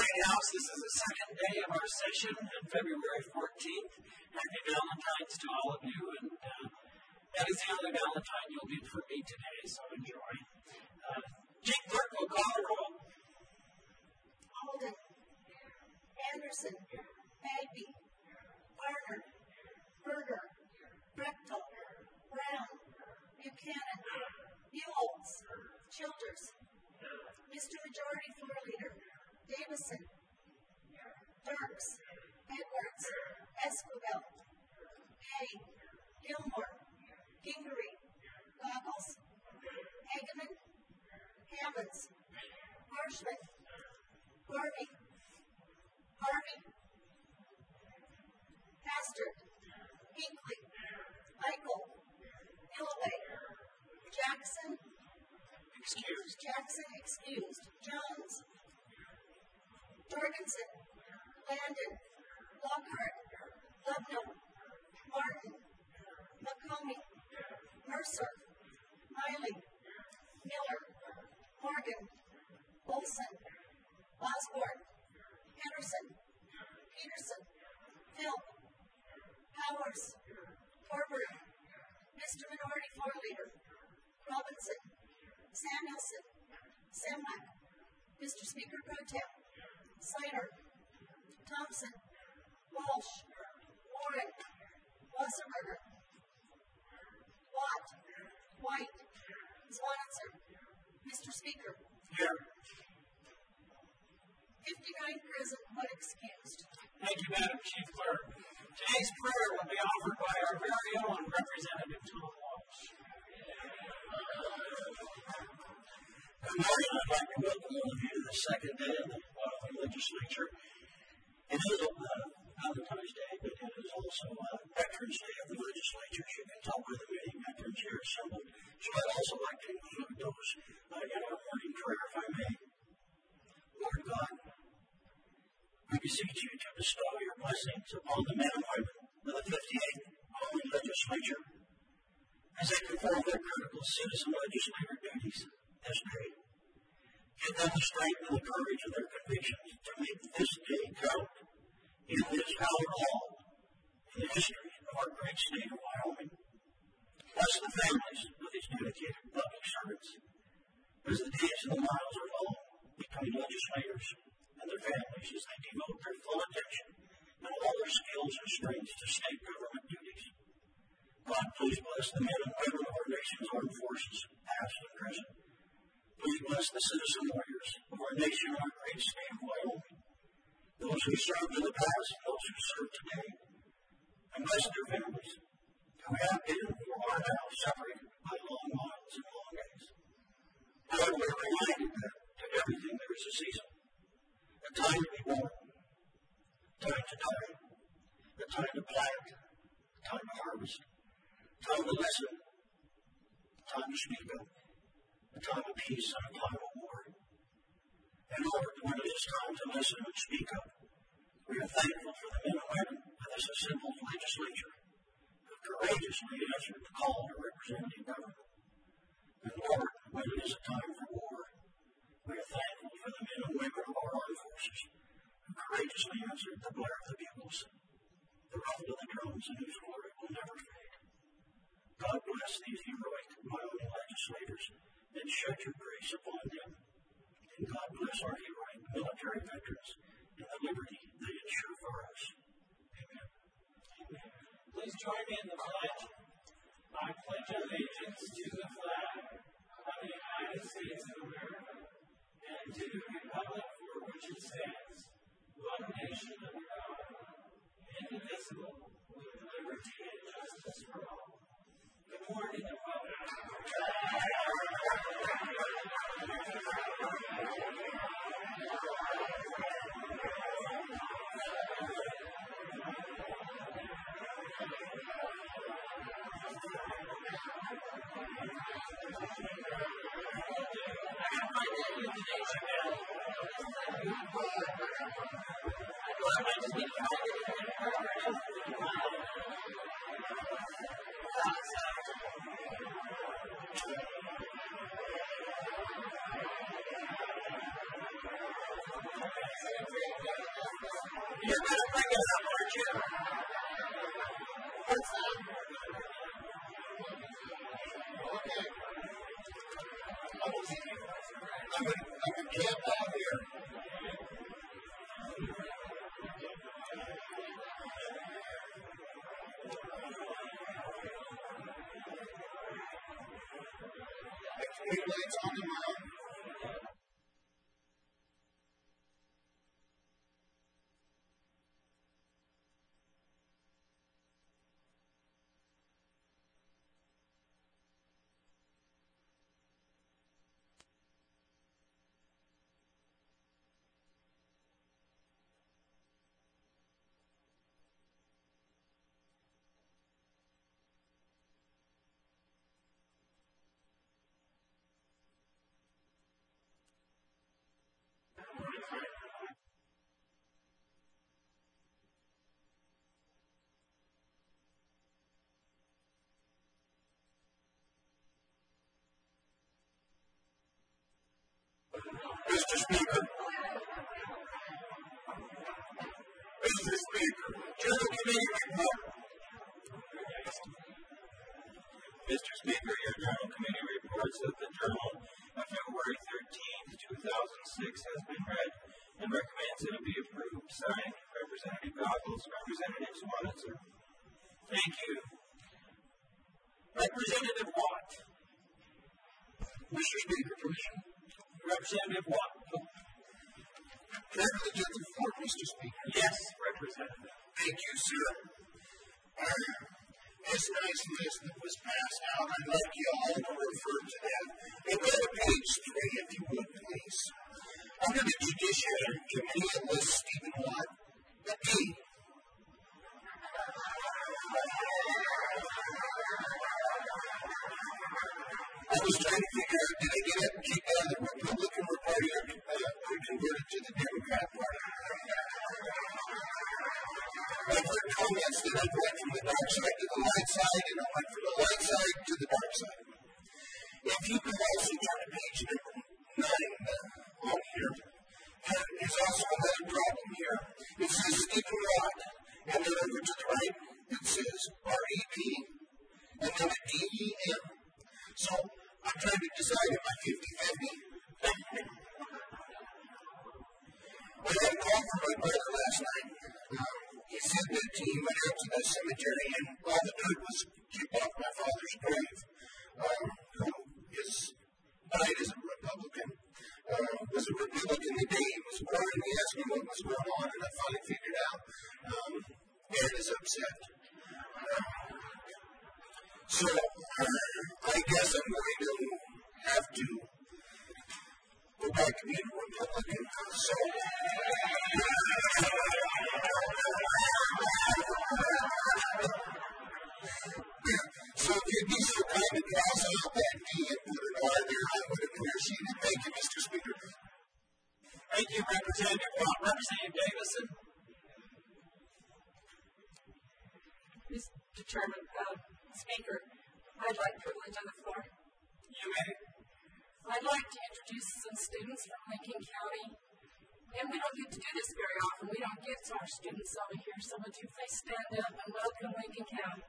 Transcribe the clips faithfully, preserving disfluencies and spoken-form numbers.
White House. This is the second day of our session on February fourteenth. Happy Valentine's to all of you, and uh, that is the only Valentine you'll get from me today, so enjoy. Uh, Jake Clerk will call the roll. Alden, Anderson, Bagby, Garner, Berger, Brechtel, Brown, Buchanan, Buholtz, Childers, Mister Majority Floor Leader, Davison, Dirks, Edwards, Esquivel, Hay, Gilmore, Gingery, Goggles, Hageman, Hammonds, Marshman, Harvey, Harvey, Hastert, Hinkley, Eichel, Illaway, Jackson, Excused. Jackson excused, Jones, Jorgensen, Landon, Lockhart, Lubno, Martin, McComey, Mercer, Miley, Miller, Morgan, Olson, Osborne, Henderson, Peterson, Philp, Powers, Corbett, Mister Minority Floor Leader, Robinson, Samuelson, Semlak, Mister Speaker Pro Tem, Siner, Thompson, Walsh, Warren, Wasserberger, Watt, White, Swanitzer, Mister Speaker. Here. fifty-nine present, one excused. Thank you, Madam Chief Clerk. Today's prayer will be offered by our very own Representative Tom Walsh. Good morning. I'd like to welcome all of you to the second day of the Wyoming Legislature. It is uh, Valentine's Day, but it is also uh, Veterans Day of the Legislature. As you can tell by the many veterans here assembled. So I'd also like to include those uh, in our morning prayer, if I may. Lord God, we beseech you to bestow your blessings upon the men and women of the fifty-eighth Wyoming Legislature as they perform their critical citizen legislator duties this day. Give them the strength and the courage of their convictions to make this day count in this our all in the history of our great state of Wyoming. Bless the families of these dedicated public servants as the days and the miles are long between legislators and their families as they devote their full attention and all their skills and strengths to state government duties. God, please bless the men and women of our nation's armed forces, past and present. Please bless the citizen warriors of our nation and our great state of Wyoming, those who served in the past and those who serve today, and bless their families who have been or are now separated by long miles and long days. Lord, we're reminded that to everything there is a season, a time to be born, a time to die, a time to plant, a time to harvest, a time to listen, a time to speak up, a time of peace and a time of war. And Lord, when it is time to listen and speak up, we are thankful for the men and women of this assembled legislature who courageously answered the call to representative government. And Lord, when it is a time for war, we are thankful for the men and women of our armed forces who courageously answered the blare of the bugles, the rumble of the drums, and whose glory will never fade. God bless these heroic Wyoming legislators and shed your grace upon them. And God bless our heroic military veterans and the liberty they ensure for us. Amen. Amen. Please join me in the pledge. I pledge allegiance to the flag of the United States of America and to the republic for which it stands, one nation under God, indivisible, with liberty and justice for all. Good morning, everyone. I got my name in today's email. You're going to bring it up, aren't you? What's that? Okay. I'm going to camp out here. Big lights on the mound. Mister Speaker. Mister Speaker, General Committee report. Mister Speaker, your General Committee reports that the Journal of February thirteenth, two thousand six has been read and recommends that it be approved. Signed, Representative Goggles, Representative Swanitzer. Thank you. Representative Watt. Mister Speaker, permission. Representative Watt. Privilege of the floor, Mister Speaker. Yes, Representative. Thank you, sir. Uh, this nice list that was passed out, I'd like you all to refer to that. And go to page three, if you would, please. Under the Judiciary Committee, it lists Stephen Watt. The D. I was trying to figure out, did I get it kicked out of the Republican Party or, uh, or converted to the Democrat Party? I've heard comments that I've went from the dark side to the light side, and I went from the light side to the dark side. If you could also turn to page number nine uh, on here, there is also another problem here. It says Stephen Watt, and then over to the right, it says R E P, and then a D E M. So, I'm trying to decide if I'm fifty-fifty. I had a call from my brother last night. Um, he said that he went out to the cemetery and all the dirt was kicked off my father's grave, um, who is, died as a Republican. Uh, was a Republican the day he was born, and he asked me what was going on, and I finally figured out. Um, Dad is upset. Um, So, uh, I guess I'm going to have to go back to being a Republican. So, so if you'd be so kind to cross out that D and put an R there, I would appreciate it. Thank you, Mister Speaker. Thank you, Representative Watt. Representative Davison. Mister Chairman, uh, Speaker, I'd like privilege on the floor. You may. I'd like to introduce some students from Lincoln County. And we don't get to do this very often. We don't get to our students over here. So would you please stand up and welcome Lincoln County?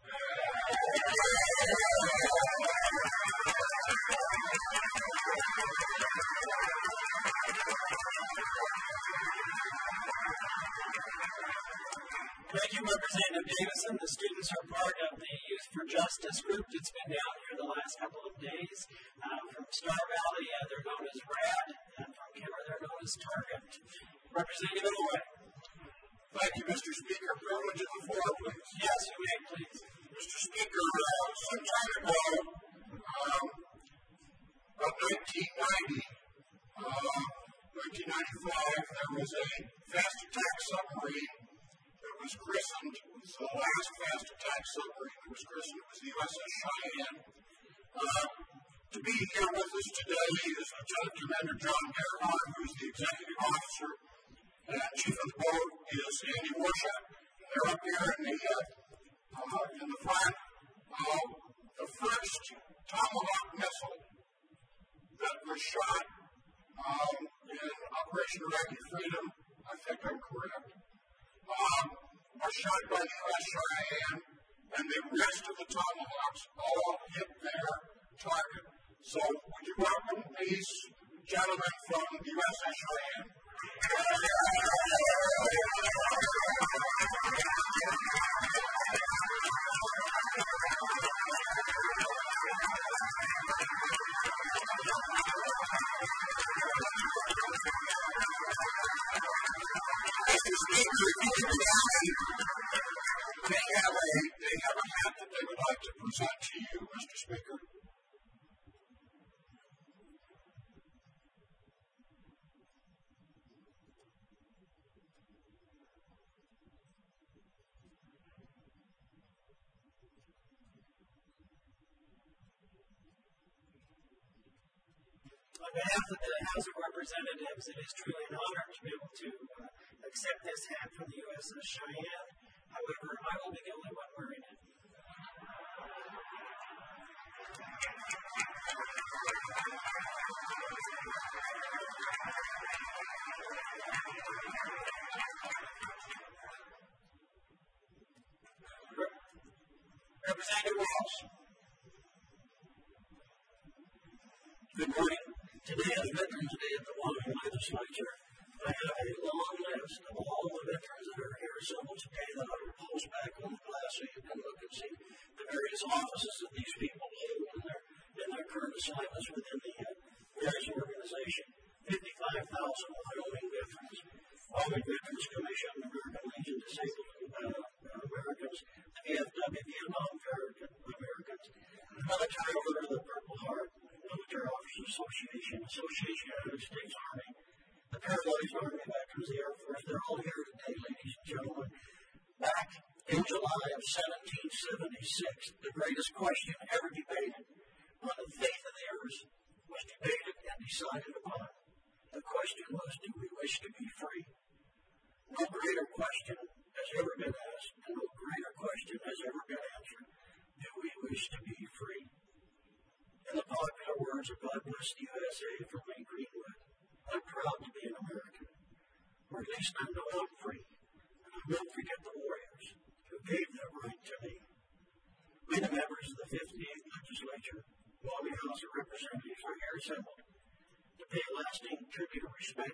Thank you, Representative Davison. The students are part of the Youth for Justice group that's been down here the last couple of days. Uh, from Star Valley, uh, they're known as RAD, and from Kimmer, they're known as Target. Representative Illinois. Thank you, Mister Speaker. Privilege of the floor, please. Yes, you may, please. Mister Speaker, uh, some time ago, um, about nineteen ninety, uh, nineteen ninety-five, there was a fast attack submarine that was christened, it was the last fast attack submarine that was christened, it was the U S S Cheyenne. Uh, to be here with us today is Lieutenant Commander John Gerhardt, who's the executive officer, and chief of the boat is Andy Warshak. They're up here in the, uh, uh, in the front. Uh, the first Tomahawk missile that was shot um, in Operation Operation Iraqi Freedom, I think I'm correct, um, were shot by the U S Cheyenne, and the rest of the Tomahawks all hit their target. So, would you welcome these gentlemen from the U S S Cheyenne? Mister Speaker, they have a they have a hat that they would like to present to you, Mister Speaker. On behalf of the House of Representatives, it is truly an honor to be able to uh, accept this hat from the U S S Cheyenne. However, I will be the only one wearing it. Representative Walsh. Good morning. Today is Veterans Day at the Wyoming Legislature. I have a long list of all the veterans that are here assembled today that I will post back on the glass so you can look and see the various offices that these people hold in their, in their current assignments within the uh, various organization. fifty-five thousand Wyoming veterans, Wyoming Veterans Commission, American Legion Disabled uh, Americans, the V F W, Vietnam Americans, the Military Order of the Purple Heart, Military Officers Association, Association of the United States Army, the Paralyzed Army Veterans, the Air Force. They're all here today, ladies and gentlemen. Back in July of seventeen seventy-six, the greatest question ever debated on the faith of the earth was debated and decided upon. The question was, do we wish to be free? No greater question has ever been asked, and no greater question has ever been answered. Do we wish to be free? In the popular words of God Bless the U S A from Lee Greenwood, I'm proud to be an American, or at least I know I'm free, and I won't forget the warriors who gave that right to me. We, the members of the fifty-eighth Legislature, Wyoming House of Representatives, are here assembled to pay a lasting tribute of respect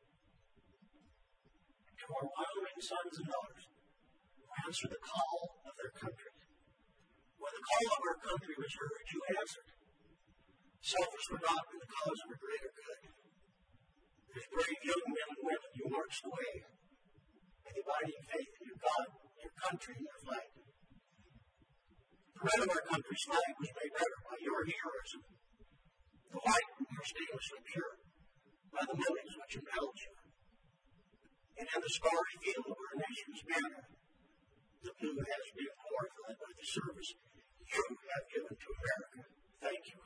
to our Wyoming sons and daughters who answer the call of their country. When the call of our country was heard, you answered. Self was forgotten in the cause of a greater good. As brave young men and women, you marched away with abiding faith in your God, your country, and your flag. The red of our country's flag was made better by your heroism. The white, more stainlessly pure, by the motives which impelled you. And in the starry field of our nation's banner, the blue has been glorified by the service you have given to America. Thank you.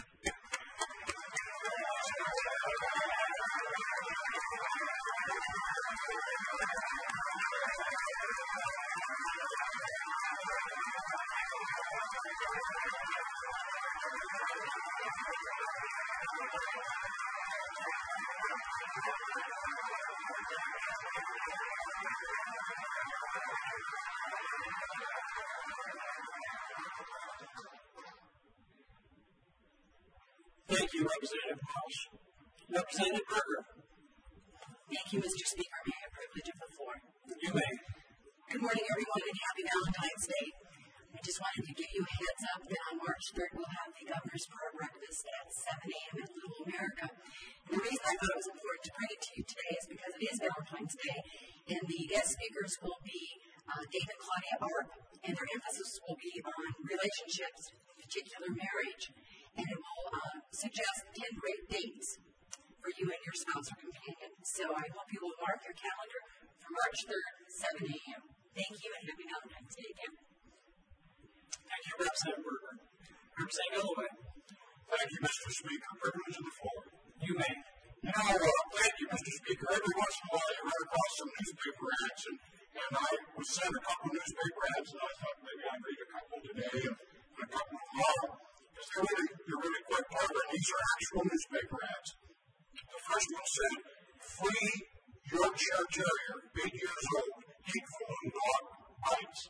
Thank you, Representative Walsh. Representative Berger. Thank you, Mister Speaker. May I have the privilege of the floor? You may. Good morning, everyone, and happy Valentine's Day. I just wanted to give you a heads up that on March third, we'll have the Governor's Prayer Breakfast at seven a.m. at Little America. And the reason I thought it was important to bring it to you today is because it is Valentine's Day, and the guest speakers will be uh, Dave and Claudia Arp, and their emphasis will be on relationships, in particular marriage. And it will uh, suggest ten great dates for you and your spouse or companion. So I hope you will mark your calendar for March third, seven a.m. Thank you, and happy Valentine's Day again. Thank you, Representative Berger. Representative Galloway. Thank you, Mister Speaker. Privilege of the floor. You may. Now, uh, thank you, Mister Speaker. Every once in a while, you run across some newspaper ads, and, and I was sent a couple newspaper ads, and I thought maybe I'd read a couple today and, and a couple tomorrow. Because they're really, they're really quite clever, and these are actual newspaper ads. The first one said, free Yorkshire Terrier, eight years old, hateful and dog bites.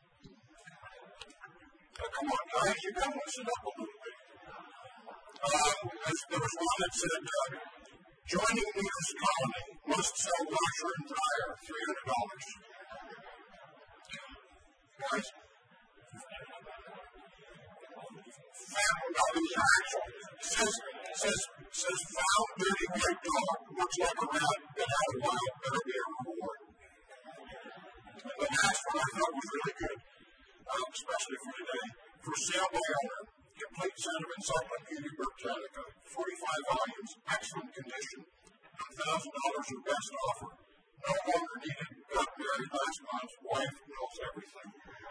Now, come on, guys, you got to listen up a little bit. Uh, there was one that said, uh, joining News Colony must sell washer and dryer, three hundred dollars. Guys, found, these are actual. It says, says, says found dirty white dog, looks like a rat that had a wild, better be a reward. The last one I thought was really good, um, especially for today. For sale by owner, complete set of Encyclopedia Beauty Britannica, forty-five volumes, excellent condition, one thousand dollars or best offer. No longer needed, got married last month, wife knows everything.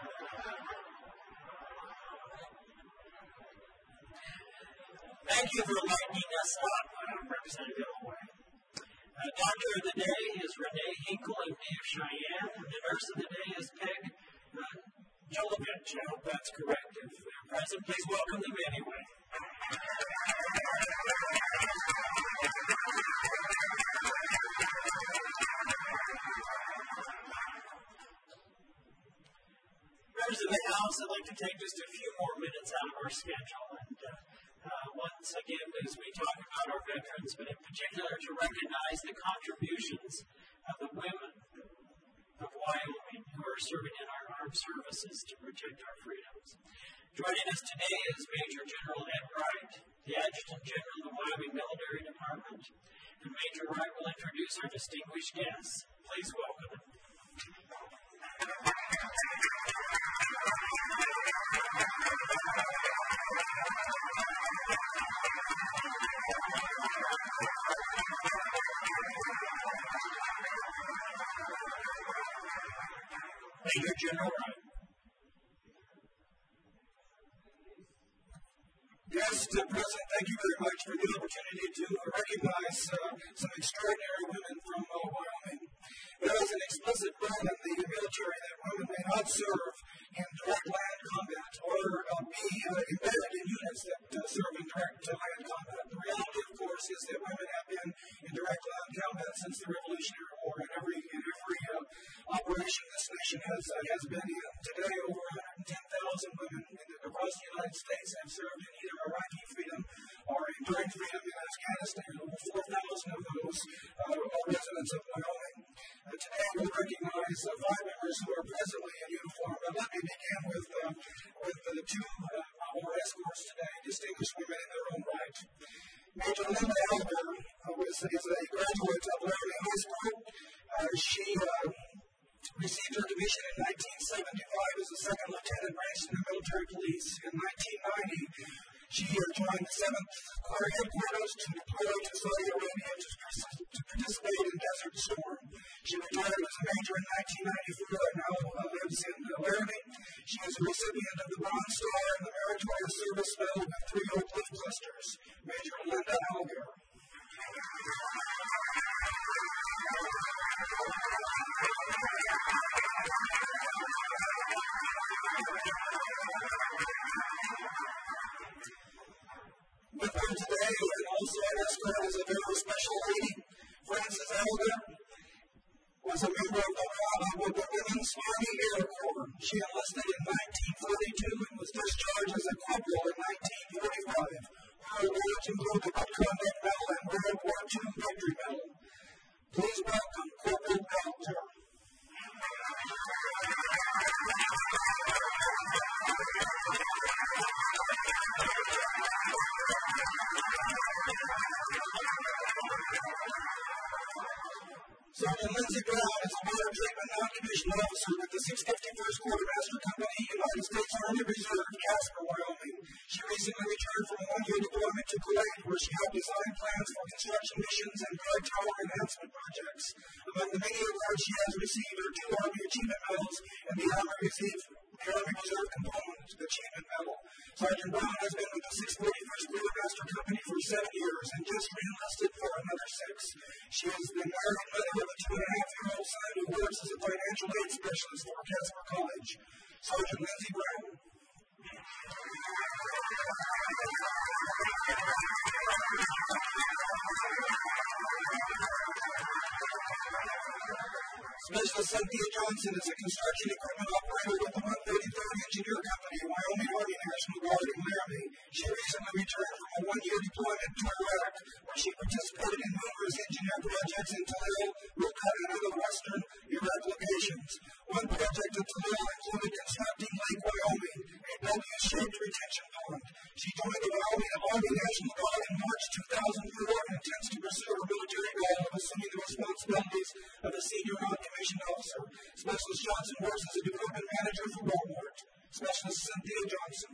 Thank you for lightening us up, uh, Representative Hoy. Uh, doctor of the day is Renee Hinkle, M D of Cheyenne, and the nurse of the day is Peg uh, Jolovich. I hope that's correct. If they're present, please welcome them anyway. Members of the House, I'd like to take just a few more minutes out of our schedule and uh, uh, once again, as we talk about our veterans, but in particular to recognize the contributions of the women of Wyoming who are serving in our armed services to protect our freedoms. Joining us today is Major General Ed Wright, the Adjutant General of the Wyoming Military Department, and Major Wright will introduce our distinguished guests. Please welcome them. Major General Wright. Yes, uh, President, thank you very much for the opportunity to recognize uh, some extraordinary women from uh, Wyoming. There is an explicit rule in the military that women may not serve in direct land combat or uh, be uh, embedded in units that uh, serve in direct uh, land combat. The reality, of course, is that women have been in direct land combat since the Revolutionary War, and every in every uh, operation this nation has uh, has been in. Today, over one hundred ten thousand women in the, across the United States have served in either Iraqi freedom or enduring freedom in Afghanistan. Over four thousand of those uh, are residents of Wyoming. Uh, today, we recognize uh, five members who are presently in uniform. But let me begin with uh, with the uh, two uh, our escorts today, distinguished women in their own right. Major Linda Elder uh, was, is a graduate of Wyoming High School. Uh, she uh, received her commission in nineteen seventy-five as a second lieutenant ranked in the military police. In nineteen ninety, she uh, joined the seventh Corps Headquarters to deploy to Saudi Arabia to, to participate in Desert Storm. She retired as a major in nineteen ninety-four and now uh, lives in uh, Laramie. She is a recipient of the Bronze Star and the Meritorious Service Medal with three oak leaf clusters. Major Linda Elder. With her today, and also an escort, is a very special lady. Frances Elder was a member of the, uh, of the Women's Army Air Corps. She enlisted in nineteen forty-two and was discharged as a corporal in nineteen forty-five. Her awards include the Good Conduct Medal and World War Two Victory Medal. Please welcome Corporal Elder. Sergeant Lindsey Brown is a water treatment non-commissioned officer with the six fifty-first Quartermaster Company, United States Army Reserve, Casper, Wyoming. She recently returned from a one-year deployment to Kuwait, where she helped design plans for construction missions and guard tower enhancement projects. Among the many awards she has received are two Army Achievement Medals and the Army Reserve, the Army Reserve Component Achievement Medal. Sergeant Brown has been with the six forty-first Quartermaster Company for seven years and just re-enlisted for another six. She is the married mother of a two-and-a-half-year-old son who works as a financial aid specialist for Casper College. Sergeant Lindsey Brown. Specialist Cynthia Johnson is a construction equipment operator with the one thirty-third Engineer Company, Wyoming Army National Guard in Laramie. She recently returned from a one-year deployment to Iraq, where she participated in numerous engineer projects in Tallil, Raqqa, and other western Iraq locations. One project at Tallil included constructing Lake Wyoming, a W-shaped retention pond. She joined the Wyoming Army National Guard in March two thousand four and intends to pursue her military goal of assuming the responsibilities of a senior non-commissioned officer. Specialist Johnson works as a development manager for Walmart. Specialist Cynthia Johnson.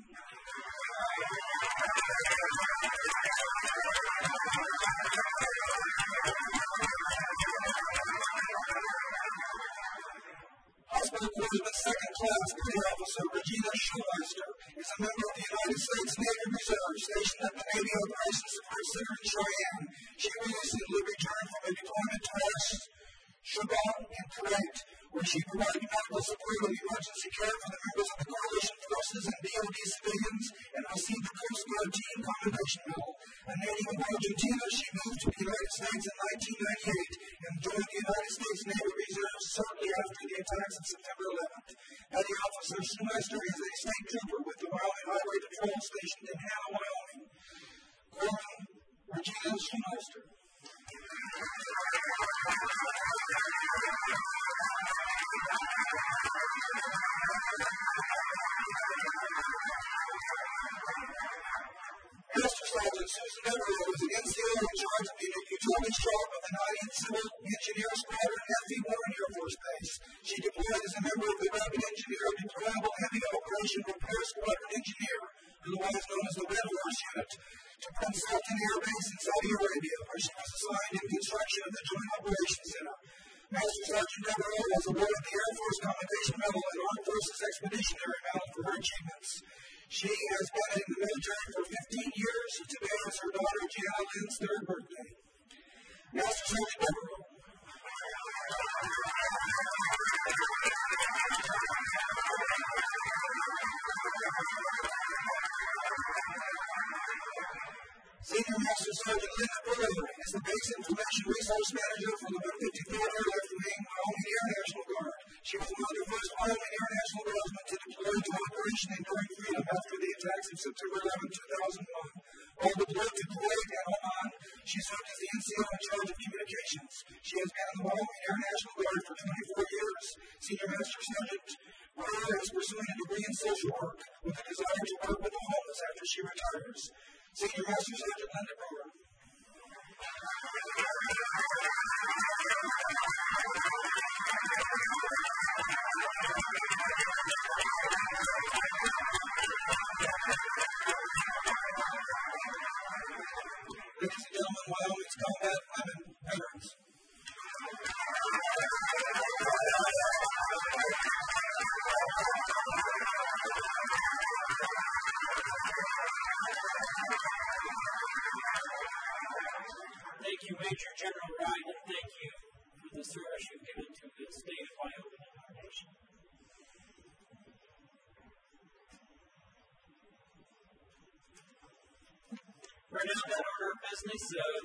Hospital Corpsman Second Class Petty Officer Regina Schulmeister is a member of the United States Navy Reserve stationed at the Navy Operations Support Center in Cheyenne. She recently returned from a deployment to West Shugon in Kuwait, where she provided medical support and emergency care for the members of the coalition forces and D O D civilians and received the Coast Guard Team Commendation Medal. A native of Argentina, she moved to the United States in nineteen ninety-eight and joined the United States Navy Reserve shortly after the attacks of September eleventh. Petty Officer Schumeister is a state trooper with the Wyoming Highway Patrol stationed in Hannah, Wyoming. Corporal Regina Schumeister. Master Sergeant Susan Everett was an N C O in charge of the utility shop of the ninetieth Civil Engineer Squadron F E Warren Air Force Base. She deployed as a member of the Rapid Engineer Deployable Heavy Operation Repair Squadron Engineer, otherwise known as the Red Horse Unit, to Prince Sultan Air Base in Saudi Arabia, where she was assigned in construction of the Joint Operations Center. Master Sergeant Devereaux was awarded the Air Force Commendation Medal and Armed Forces Expeditionary Medal for her achievements. She has been in the military for fifteen years. Today is her daughter Gianna Lynn's third birthday. Master Sergeant Devereaux. Senior Master Sergeant Linda Brewer is the Base Information Resource Manager for the one fifty-third Airlift Wing, Wyoming Air National Guard. She was one of the first Wyoming Air National Guardsmen to deploy to Operation Enduring Freedom after the attacks of September eleventh, two thousand one. While deployed to Kuwait and Oman, she served as the N C O in charge of communications. She has been in the Wyoming Air National Guard for twenty-four years. Senior Master Sergeant Brewer is pursuing a degree in social work with a desire to work with the homeless after she retires. Senior Master Sergeant Linda Brewer. Ladies and gentlemen, Wyoming's combat women veterans. Thank you, Major General Wright, and thank you for the service you've given to the state of Wyoming and our nation. We're now at order of business of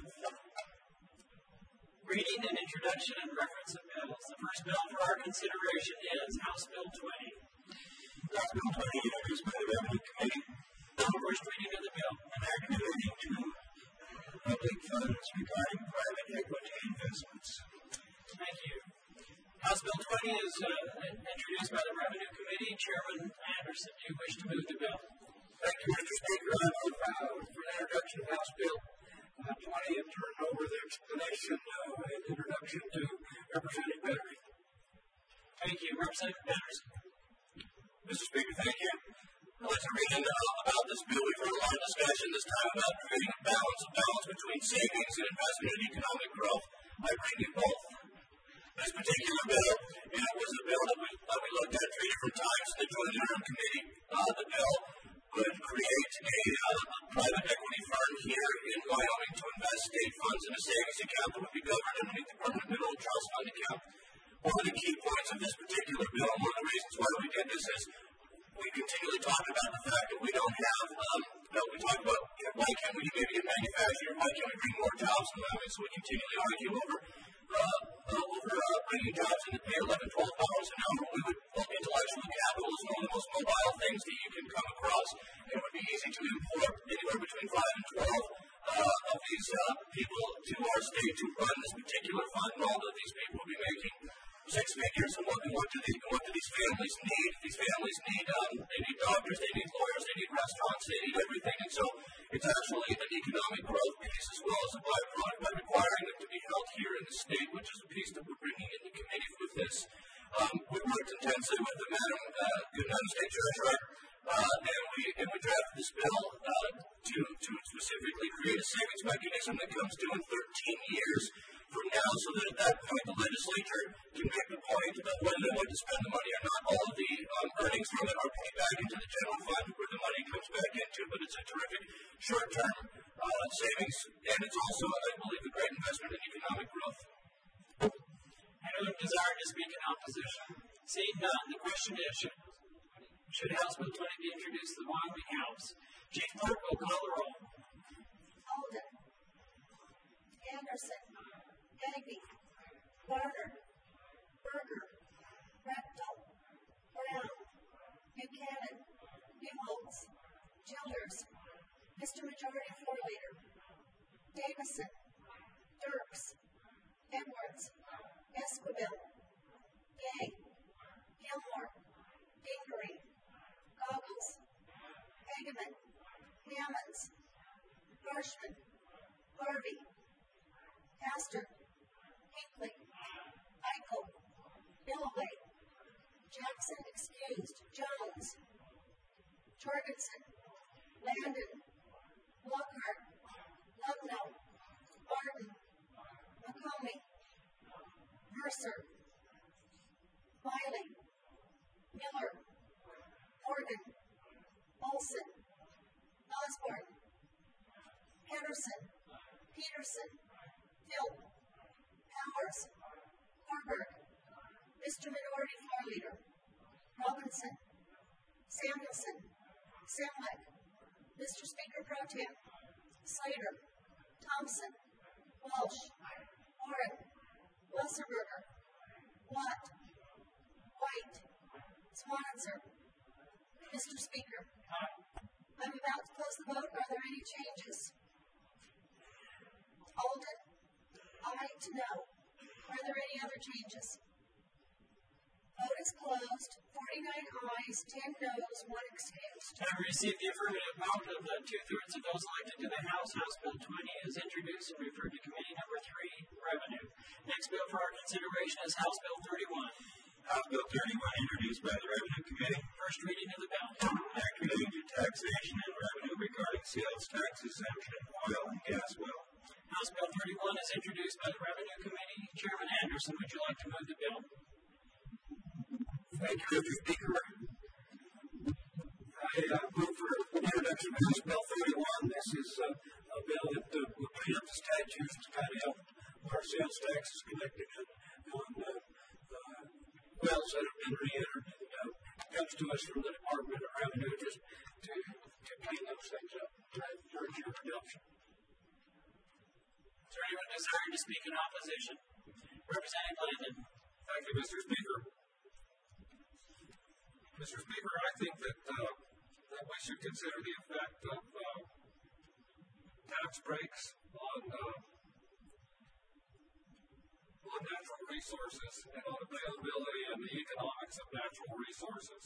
reading and introduction and reference of bills. The first bill for our consideration is House Bill twenty. House Bill twenty, introduced by the Revenue Committee. First reading of the bill. An act relating to public funds regarding private equity investments. Thank you. House Bill twenty is uh, introduced by the Revenue Committee. Chairman Anderson, do you wish to move the bill? Thank you, Mister Speaker. I move uh, for the introduction of House Bill uh, twenty and turn over the explanation uh, and introduction to Representative Benner. Thank you. Representative Anderson. Mister Speaker, thank you. I'd like to read uh, about this bill. We've heard a lot of discussion this time about creating a balance, a balance between savings and investment and economic growth. I bring you both. This particular bill, and it was a bill that we, uh, we looked at three different times in the Joint Interim Committee. Uh, the bill would create a, uh, a private equity firm here in Wyoming to invest state funds in a savings account that would be governed underneath the Permanent Mineral Trust Fund account. One of the key points of this particular bill, and one of the reasons why we did this is we continually talk about the fact that we don't have, um, no, we talk about, you know, why can't we maybe get manufacturing, why can't we bring more jobs in Wyoming, so we continually argue over, uh, uh, over uh, bringing jobs in that pay eleven, twelve dollars an hour. We would, well, intellectual capital is one of the most mobile things that you can come across. And it would be easy to import anywhere between five and twelve uh, of these uh, people to our state to run this particular fund. And all of these people will be making six figures. And what, what, do, they, what do these families need? These families need, um, they need doctors, they need lawyers, they need restaurants, they need everything. And so it's actually an economic growth piece as well as a byproduct by requiring them to be held here in the state, which is a piece that we're bringing in the committee with this. Um, we worked intensely with the Madam uh, United States Treasurer, uh, and we and we drafted this bill uh, to to specifically create a savings mechanism that comes due in thirteen years from now, so that at that point the legislature can make the point about whether they want to spend the money or not. All of the um, earnings from it are paid back into the general fund where the money comes back into, but it's a terrific short-term uh, savings, and it's also, I believe, a great investment in economic growth. Anyone desiring to speak in opposition? Seeing none, the question is, should, should House Bill twenty be introduced to the Wyoming House? Chief Clerk will call the roll. Alden. Anderson. Kennedy. Warner. Berger. Rectal. Brown. Buchanan. Newholtz. Childers. Mister Majority Floor Leader. Davison. Dirks. Edwards. Esquivel. Gay. Gilmore. Dingery. Goggles. Hageman. Hammonds. Marshman. Harvey. Pastor. Hinckley. Eichel. Milloway. Jackson excused. Jones. Jorgensen. Landon. Lockhart. Lugno. Barton. McComey. Mercer. Miley. Miller. Morgan. Olson. Osborne. Henderson. Peterson. Hill. Powers. Horberg. Mister Minority Floor Leader. Robinson. Samuelson. Semlek. Mister Speaker Pro Tem. Slater. Thompson. Walsh. Warren. Wasserberger. Watt. White. Swanitzer. Mister Speaker, I'm about to close the vote. Are there any changes? Alden, aye to no. Are there any other changes? Vote is closed. forty-nine ayes, ten noes, one excused. Having received the affirmative vote of the two-thirds of those elected to the House, House Bill twenty is introduced and referred to Committee Number three, Revenue. Next bill for our consideration is House Bill thirty-one. House Bill thirty-one, introduced by the Revenue Committee. First reading of the bill. Act relating to taxation and revenue regarding sales tax exemption, oil and gas well. House Bill thirty-one is introduced by the Revenue Committee. Chairman Anderson, would you like to move the bill? Thank you, Mister Speaker. I uh, move for introduction of House Bill thirty-one. This is uh, a bill that uh, will clean up the statutes to kind of help our sales taxes collected on, on uh, uh, wells that have been re-entered. And, uh, comes to us from the Department of Revenue just to, to clean those things up. I urge your adoption. Is there anyone desiring to speak in opposition? Representative Landon. Thank you, Mister Speaker. Mister Speaker, I think that, uh, that we should consider the effect of uh, tax breaks on, uh, on natural resources and on availability and the economics of natural resources.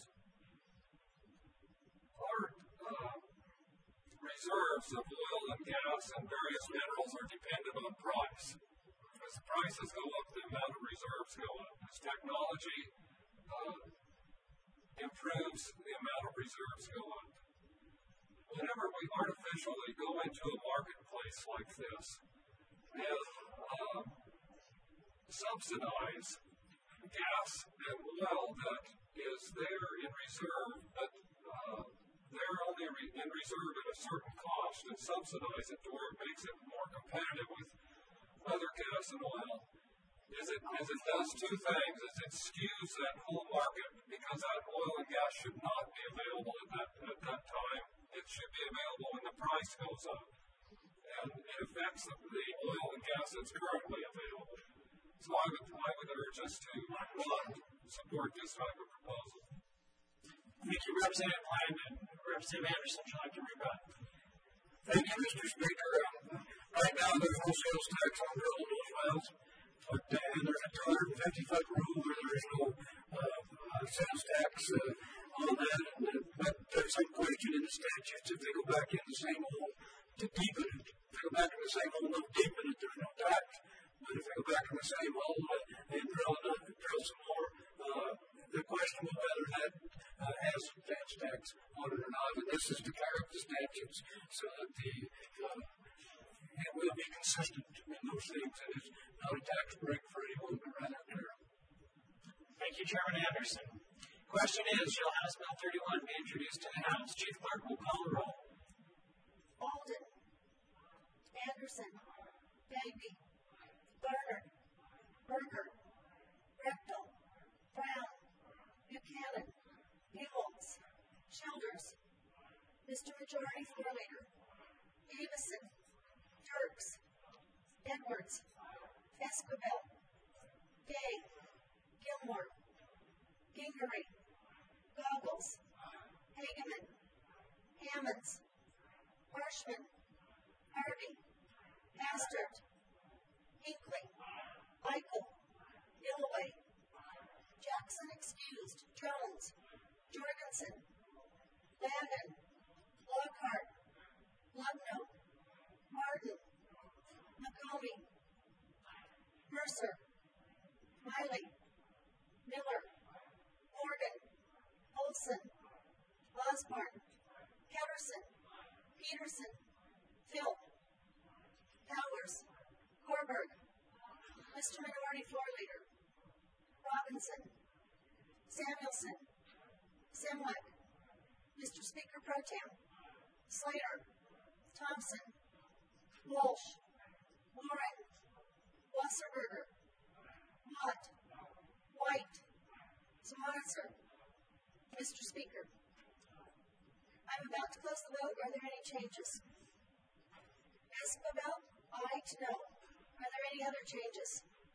Our uh, reserves of oil and gas and various minerals are dependent on price. As the prices go up, the amount of reserves go up. As technology uh, improves, the amount of reserves go up. Whenever we artificially go into a marketplace like this and uh, subsidize gas and oil that is there in reserve, but uh, they're only re- in reserve at a certain cost, and subsidize it to where it makes it more competitive with other gas and oil, is it, is it does two things. Is it skews that whole market because that oil and gas should not be available at that, at that time. It should be available when the price goes up. And it affects the, the oil and gas that's currently available. So I would, I would urge us to, one, support this type of proposal. Thank you, Representative Lyman. Representative Anderson, would you like to rebut? Thank you, Mister Speaker. Um, right now, there's no sales tax on drilled those wells, but uh, and there's a two hundred fifty foot rule where there is no uh, uh, sales tax uh, on that. And, uh, but there's some question in the statutes if they go back in the same hole to deepen it. If they go back in the same hole, no deepen it, there's no tax. But if they go back in the same hole uh, and drill, uh, drill some more, uh, the question of whether that uh, has sales tax on it or not, and this is to clear up the statutes so that the uh, it will be consistent in those things, and it's not a tax break for anyone, but rather clear. Thank you, Chairman Anderson. Question is, shall House Bill thirty-one be introduced to the House? Chief Clerk will call the roll. Alden, Anderson, Bagby, Garner, Berger, Rechtel, Brown, Buchanan, Buells, Childers, Mister Majority Floor Leader, Davison, Dirks, Edwards, Esquivel, Day, Gilmore, Gingery, Goggles, Hageman, Hammonds, Marshman, Harvey, Hastert, Hinckley, Eichel, Gilloway, Jackson excused, Jones, Jorgensen, Landon, Lockhart, Lugno, Martin, McComey, Mercer, Miley, Miller, Morgan, Olson, Osborne, Pedersen, Peterson, Phil, Powers, Corberg, Mister Minority Floor Leader, Robinson, Samuelson, Simwick, Mister Speaker Pro Tem, Slater, Thompson, Walsh, Warren, Wasserberger, Watt, White, Swanser. Mister Speaker, I'm about to close the vote. Are there any changes? Esquivel, aye to no. Are there any other changes?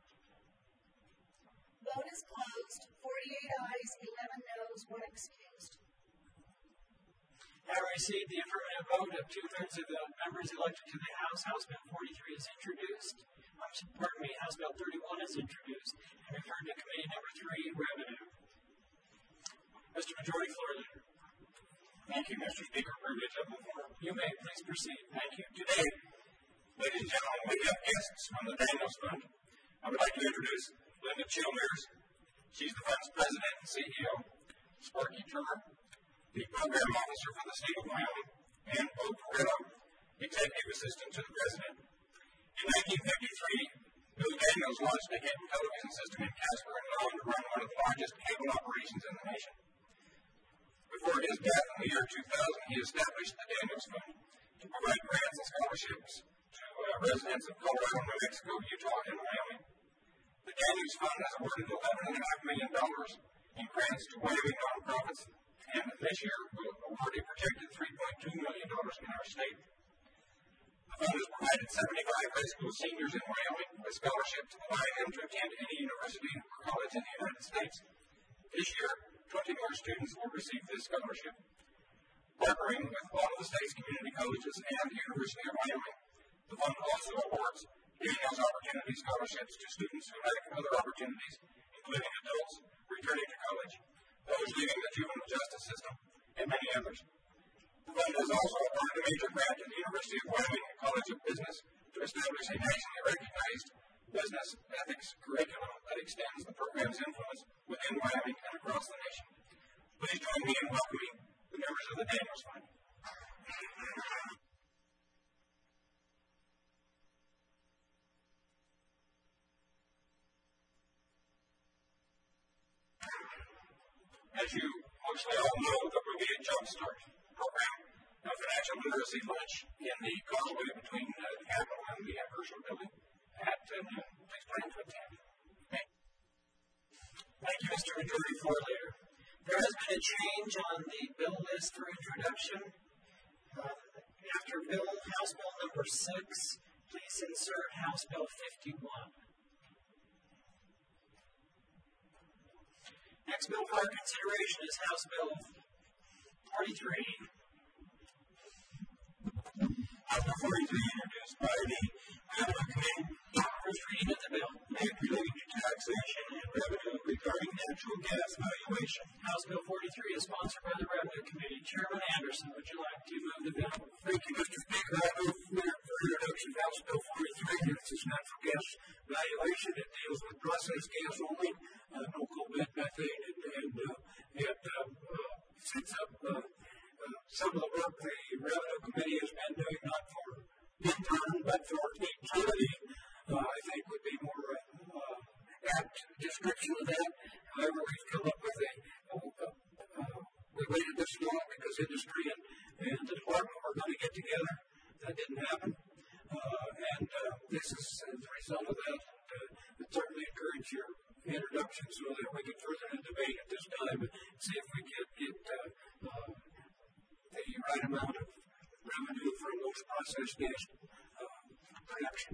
Vote is closed. forty-eight ayes, eleven noes, one excused. Having received the affirmative vote of two-thirds of the members elected to the House, House Bill forty-three is introduced. Um, pardon me, House Bill thirty-one is introduced and referred to Committee Number three, Revenue. Mister Majority Floor Leader. Thank you, Mister Speaker. Privilege of the floor. You may please proceed. Thank you. Today, ladies and gentlemen, we have guests from the Daniels Fund. I would like to introduce Linda Chilmers. She's the fund's president and C E O. Sparky Turner, the program officer for the state of Wyoming, and Bo Corretto, executive assistant to the president. In nineteen fifty-three, Bill Daniels launched a cable television system in Casper and went on to run one of the largest cable operations in the nation. Before his death in the year two thousand, he established the Daniels Fund to provide grants and scholarships to uh, residents of Colorado, New Mexico, Utah, and Wyoming. The Daniels Fund has awarded eleven point five million dollars in grants to Wyoming nonprofits, and this year will award a projected three point two million dollars in our state. The fund has provided seventy-five high school seniors in Wyoming a scholarship to allow them to attend any university or college in the United States. This year, twenty more students will receive this scholarship. Partnering with all of the state's community colleges and the University of Wyoming, the fund also awards Daniels Opportunity Scholarships to students who lack other opportunities, including adults returning to college, those leaving the juvenile justice system, and many others. The fund has also awarded a major grant to the University of Wyoming College of Business to establish a nationally recognized business ethics curriculum that extends the program's influence within Wyoming and across the nation. Please join me in welcoming the members of the Daniels Fund. As you mostly all know, there will be a Jumpstart program, a financial literacy lunch in the causeway between uh, the Capitol and the Herschel Building at uh, noon. Please plan to attend. Thank you. Thank you, Mister Majority Floor Leader. There has been a change on the bill list for introduction. Uh, after bill, House Bill number six, please insert House Bill fifty-one. Next bill for our consideration is House Bill forty-three. House Bill forty-three, introduced by the Revenue Committee. First reading of the bill. Act relating to taxation and revenue regarding natural gas valuation. House Bill forty-three is sponsored by the Revenue Committee. Chairman Anderson, would you like to move the bill? Thank you, Mister Speaker. I move for, for introduction of House Bill forty-three. This is natural gas valuation. It deals with processed gas only, uh, no coal-bed methane, and, and uh, it uh, uh, sets up uh, uh, some of the work the Revenue Committee has been doing, not for intern, but for utility. Uh, I think would be more uh, uh, apt description of that. However, we've come up with a, uh, uh, we waited this long because industry and, and the department were going to get together. That didn't happen. Uh, and uh, this is as a result of that. Uh, I certainly encourage your introduction so that we can further the debate at this time and see if we can get uh, uh, the right amount of revenue from those processed gas uh, production.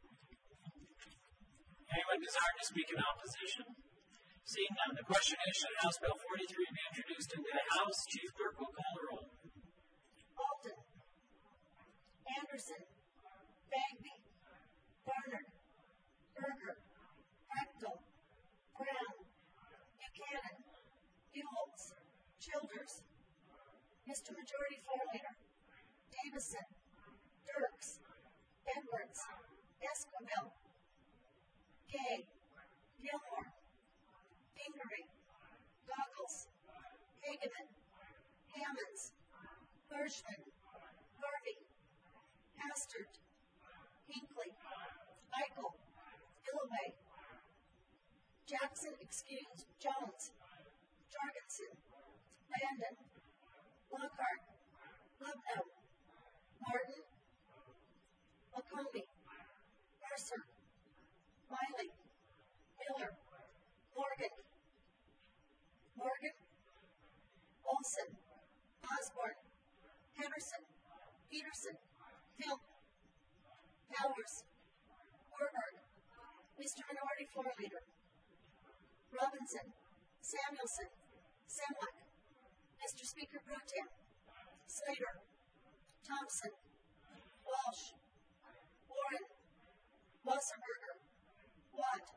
Anyone desiring to speak in opposition? Seeing none, the question is, should House Bill forty-three be introduced into the House? Chief Clerk will call the roll. Alden, Anderson, Bagby, Barnard, Berger, Heckel, Brown, Buchanan, Buholtz, Childers, Mister Majority Floor Leader, Davison, Dirks, Edwards, Esquivel, Gay, Gilmore, Pingree, Goggles, Hageman, Hammonds, Hirschman, Harvey, Hastert, Hinckley, Eichel, Illaway, Jackson, excused, Jones, Jorgensen, Landon, Lockhart, Lubno, Martin, Macomb, Mercer, Miley, Miller, Morgan, Morgan, Olson, Osborne, Henderson, Peterson, Hill, Powers, Warburg, Mister Minority Floor Leader, Robinson, Samuelson, Semlek, Mister Speaker Pro Tem, Slater, Thompson, Walsh, Warren, Wasserberger, Watt,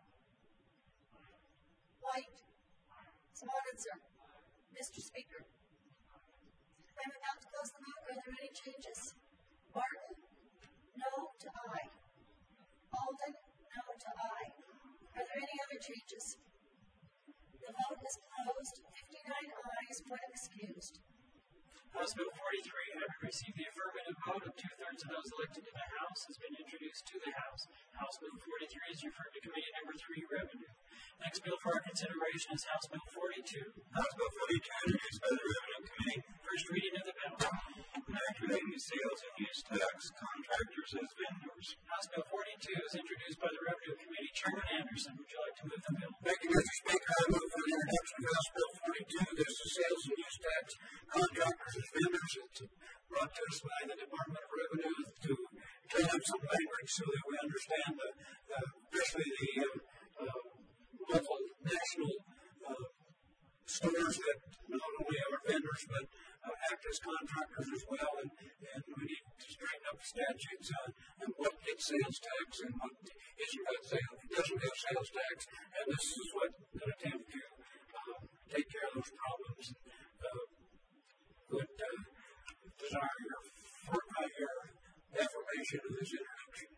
White, Swanitzer. Mister Speaker, I'm about to close the vote. Are there any changes? Barton, no to aye. Alden, no to aye. Are there any other changes? The vote is closed. fifty-nine ayes, one excused. House Bill forty-three, having received the affirmative vote of two-thirds of those elected to the House, has been introduced to the House. House Bill forty-three is referred to Committee Number three, Revenue. Next bill for our consideration is House Bill forty-two. House Bill forty-two, introduced by the Revenue Committee. First reading of the bill. An act relating to sales and use tax, contractors as vendors. House Bill forty-two is introduced by the Revenue Committee. Chairman Anderson, would you like to move the bill? Thank you, Mister Speaker. I move for the introduction of House Bill forty-two. This is sales and use tax, contractors as vendors. It's brought to us by the Department of Revenue to clean up some language so that we understand, the, uh, especially the uh, uh, local, national uh, stores that not only are vendors but uh, act as contractors as well, and, and we need to straighten up the statutes on, on what gets sales tax and what isn't got sales, doesn't have sales tax, and this is what an attempt to uh, take care of those problems. Uh, would uh, desire your, uh, your affirmation of this introduction.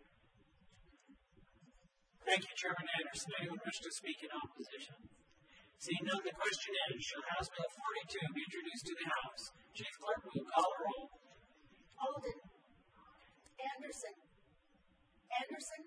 Thank you, Chairman Anderson. Anyone wish to speak in opposition? Seeing none, the question is, shall House Bill forty-two be introduced to the House? Chief Clerk will call a roll. Alden, Anderson, Anderson,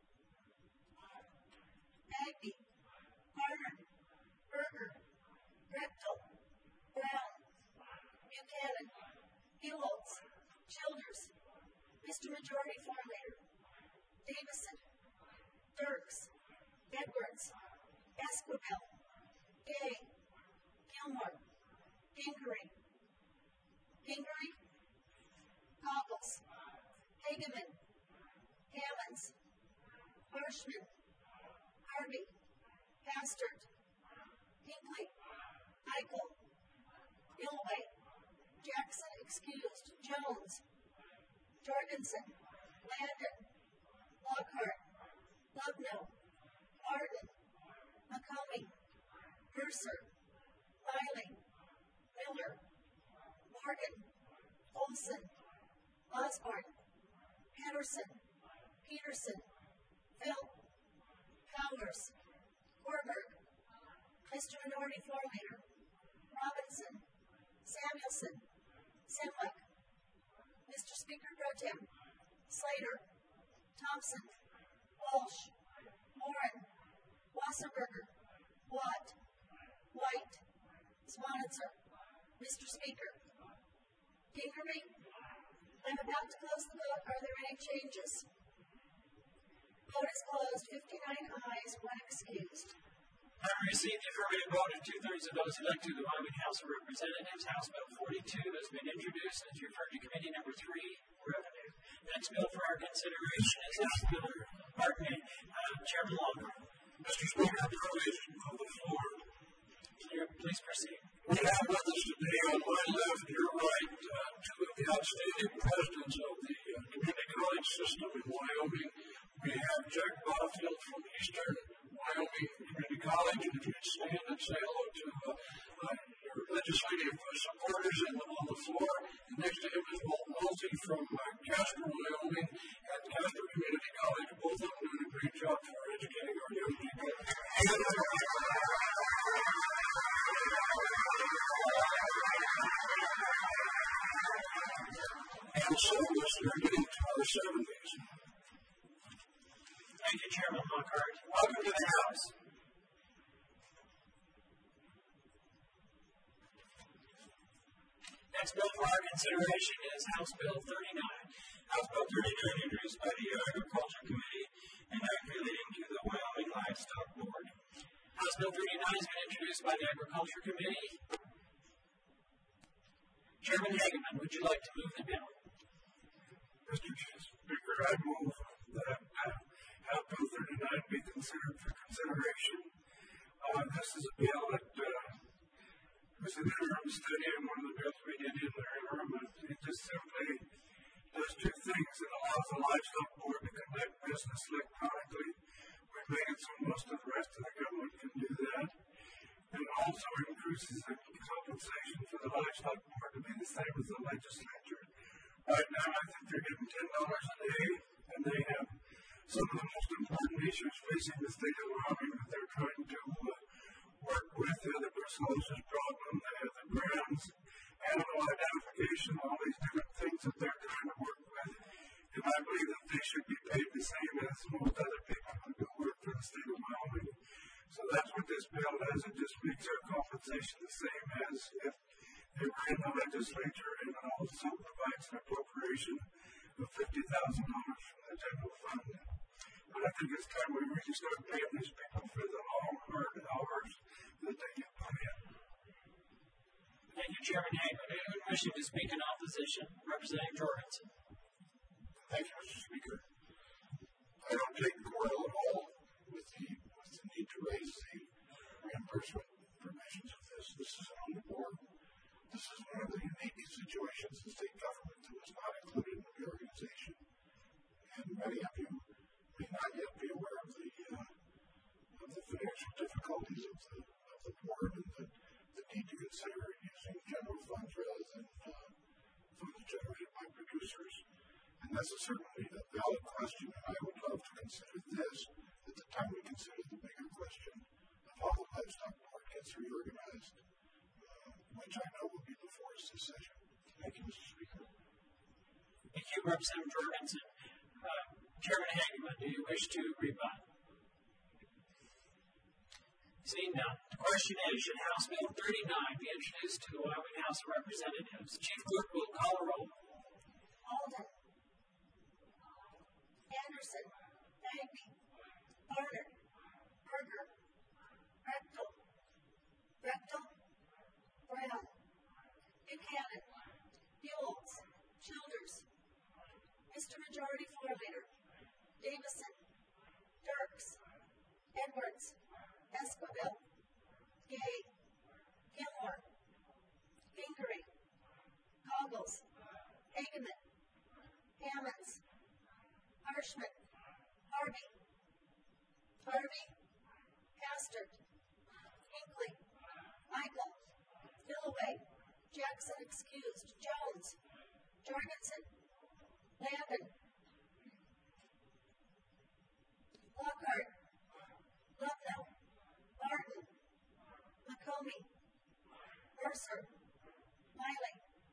Bagby, Barnard, Berger, Reptel, Brown, Buchanan, Buholtz, Childers, Mister Majority Floor Leader, Davison, Dirks, Edwards, Esquivel, Gay, Gilmore, Pingree, Pingree, Goggles, Hageman, Hammonds, Hirschman, Harvey, Hastert, Hinckley, Michael, Ilway, Jackson excused, Jones, Jorgensen, Landon, Lockhart, Lubno, Martin, McComey, Mercer, Miley, Miller, Morgan, Olson, Osborne, Patterson, Peterson, Phil, Powers, Warburg, Mister Minority Floor Leader, Robinson, Samuelson, Simlick, Mister Speaker Pro Tem, Slater, Thompson, Walsh, Warren, Wasserberger, Watt, White, Swanitzer. Mister Speaker, do you hear me? I'm about to close the vote. Are there any changes? Vote is closed. fifty-nine ayes, one excused. Having received the affirmative vote of two-thirds of those elected to the Wyoming House of Representatives, House Bill forty-two has been introduced and is referred to Committee Number three, Revenue. The next bill for our consideration is House Bill, pardon me, uh, Chairman Longer. Mister Speaker, privilege of the floor. Please proceed. We have with us today on my left, your right, uh, two of the outstanding presidents of the uh, community college system in Wyoming. We have Jack Botfield from Eastern Wyoming Community College, and if you'd stand and say hello to uh, uh, your legislative supporters in the, on the floor. And next to him is Walt Multy from uh, Casper, Wyoming, and Casper Community College. Both of them doing a great job for educating our young people. And, and so we're getting to our seventies. Thank you, Chairman Lockhart. Welcome to the House. Next bill for our consideration is House Bill thirty-nine. House Bill thirty-nine, introduced by the Agriculture Committee and Act relating to the Wyoming Livestock Board. House Bill thirty-nine has been introduced by the Agriculture Committee. Chairman Hageman, would you like to move the bill? Mister Speaker, I move that uh, House Bill thirty-nine be considered for consideration. Uh, this is a bill that uh, was an interim study, and one of the bills we did in the interim, it just simply does two things. It allows the Livestock Board to conduct business electronically. We've made it so most of the rest of the government can do that. And it also increases the compensation for the Livestock Board to be the same as the legislature. Right now, I think they're getting ten dollars a day, and they have some of the most important issues facing the state of Wyoming that they're trying to uh, work with. The other brucellosis problem, they have the brands, animal identification, all these different things that they're trying to work with. And I believe that they should be paid the same as most other people who do work for the state of Wyoming. So that's what this bill does. It just makes their compensation the same as if they were in the legislature, and it also provides an appropriation of fifty thousand dollars from the general fund. But I think it's time we really start paying these people for the long, hard hours that they get put in. Thank you, Chairman Hageman. Anyone wishing to speak in opposition? Representative Jorgensen. Thank you, Mister Speaker. I don't take quarrel at all with the, with the need to raise the reimbursement provisions of this. This is on the board. This is one of the unique situations in state government that was not included in the reorganization. And many of you may not yet be aware of the uh, of the financial difficulties of the of the board and the, the need to consider using general funds rather than uh, funds generated by producers. And that's a certainly a valid question, and I would love to consider this at the time we consider the bigger question of how the livestock board gets reorganized, uh, which I know will be before us this session. Thank you, Mister Speaker. Thank you, Representative Jorgensen. Uh, Chairman Hageman, do you wish to rebut? Seeing none, the question is, should House Bill thirty-nine be introduced to the Wyoming House of Representatives? Chief Clerk will call a roll. Alden, Anderson, Bagby, Barnard, Berger, Rechtel, Rechtel, Brown, Buchanan, Buells, Childers, Mister Majority Floor Leader, Davison, Dirks, Edwards, Esquivel, Gay, Gilmore, Hageman, Hammonds, Harshman, Harvey, Harvey, Hastert, Hinckley, Michael, Dillaway, Jackson excused, Jones, Jorgensen, Landon, Lockhart, Lupno, Martin, McComey, Mercer, Miley,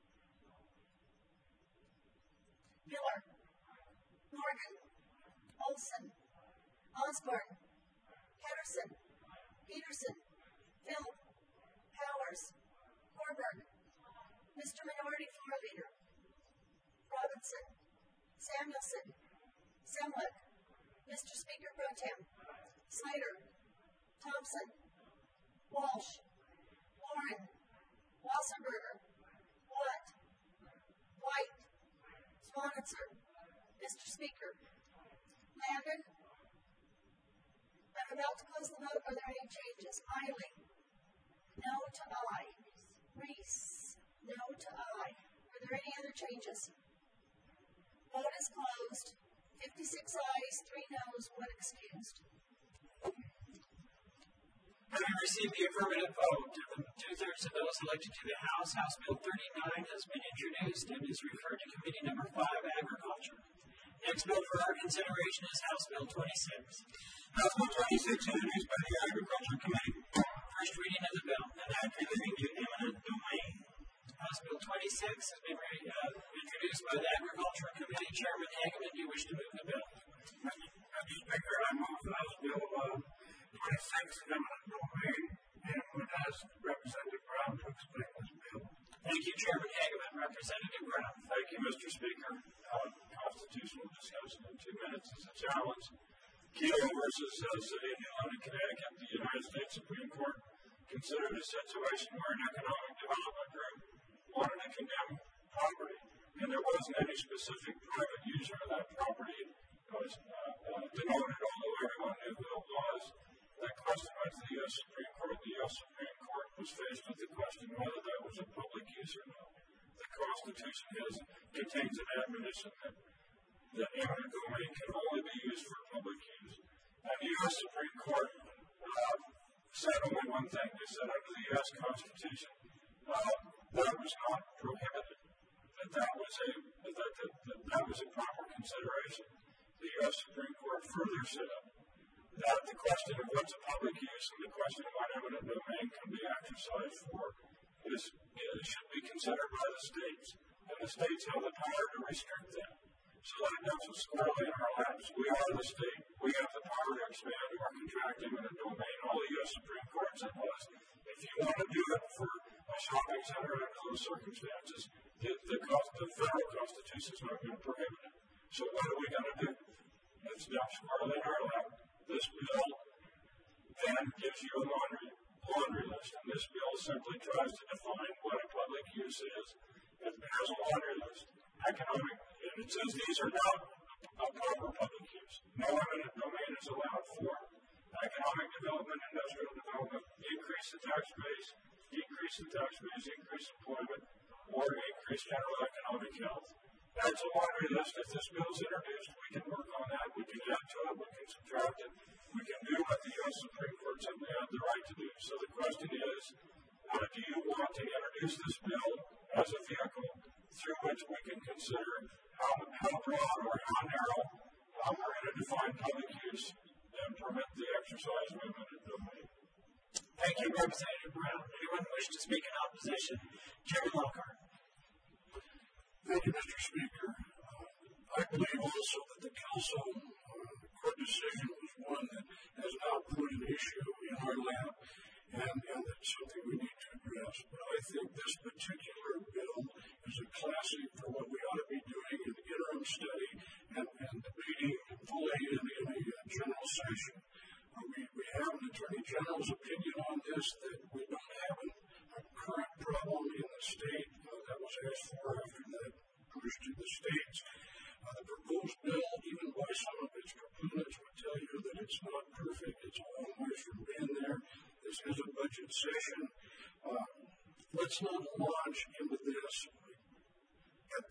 Miller, Morgan, Olson, Osborne, Pedersen, Peterson, Phil, Powers, Horberg, Mister Minority Floor Leader, Robinson, Samuelson, Semlick, Mister Speaker Pro Tem, Slater, Thompson, Walsh, Warren, Wasserberger, Watt, White, Swanitzer, Mister Speaker, Landon. I'm about to close the vote. Are there any changes? Miley, no to aye. Reese, no to aye. Are there any other changes? Vote is closed. fifty-six ayes, three noes, one excused. Having received the affirmative vote of the two-thirds of those elected to the House, House Bill thirty-nine has been introduced and is referred to Committee Number five, Agriculture. Next bill for our consideration is House Bill twenty-six. House Bill twenty-six, introduced by the Agriculture Committee. First reading of the bill, an act relating to eminent domain. House Bill twenty-six has been re, uh, introduced by the Agriculture Committee. Chairman Hageman, do you wish to move the bill? Mister Speaker, I move House Bill uh, twenty-six, eminent domain, and would ask Representative Brown to explain this bill. Thank you, Chairman Hageman. Representative Brown. Thank you, Mister Speaker. Uh, constitutional discussion in two minutes is a challenge. Keogh versus uh, City of New London, Connecticut, the United States Supreme Court considered a situation where an economic development group wanted to condemn property, and there wasn't any specific private user of that property. It was uh, uh, denoted, although everyone knew who it was. That question went to the U S Supreme Court. The U S Supreme Court was faced with the question whether that was a public use or not. The Constitution has, contains an admonition that that eminent domain can only be used for public use. And the U S Supreme Court uh, said only one thing. They said under the U S Constitution uh, that was not prohibited, that that was a that, that, that, that was a proper consideration. The U S Supreme Court further said that the question of what's a public use and the question of what eminent domain can be exercised for is, is should be considered by the states, and the states have the power to restrict that. So that dumps us squarely in our laps. We are the state. We have the power to expand or contract eminent domain. All the U S Supreme Court said was, if you want to do it for a shopping center under those circumstances, the, the, the federal Constitution is not going to prohibit it. So what are we going to do? It's dumped squarely in our lap. This bill then gives you a laundry, laundry list, and this bill simply tries to define what a public use is. It has a laundry list. Economic, and it says these are not a proper public use. No eminent domain is allowed for economic development, industrial development, increase the tax base, decrease the tax base, increase employment, or increase general economic health. That's a laundry list. If this bill is introduced, we can work on that. We can add to it. We can subtract it. We can do what the U S Supreme Court said we have the right to do. So the question is, uh, do you want to introduce this bill as a vehicle through which we can consider how, how broad or how narrow um, we're going to define public use and permit the exercise of eminent domain? Thank you, Representative Brown. Anyone wish to speak in opposition? Chairman Lockhart. Thank you, Mister Speaker. Uh, I believe also that the Council uh, court decision was one that has now put an issue in our lap, and, and that's something we need to address. But I think this particular bill is a classic for what we ought to be doing in the interim study and, and debating fully in, in a uh, general session. Uh, we, we have an Attorney General's opinion on this, that we don't have an, a current problem in the state uh, that was asked for after that push to the states. Uh, the proposed bill, even by some of its proponents, would tell you that it's not perfect. It's a long way from being there. This is a budget session. Uh, let's not launch into this at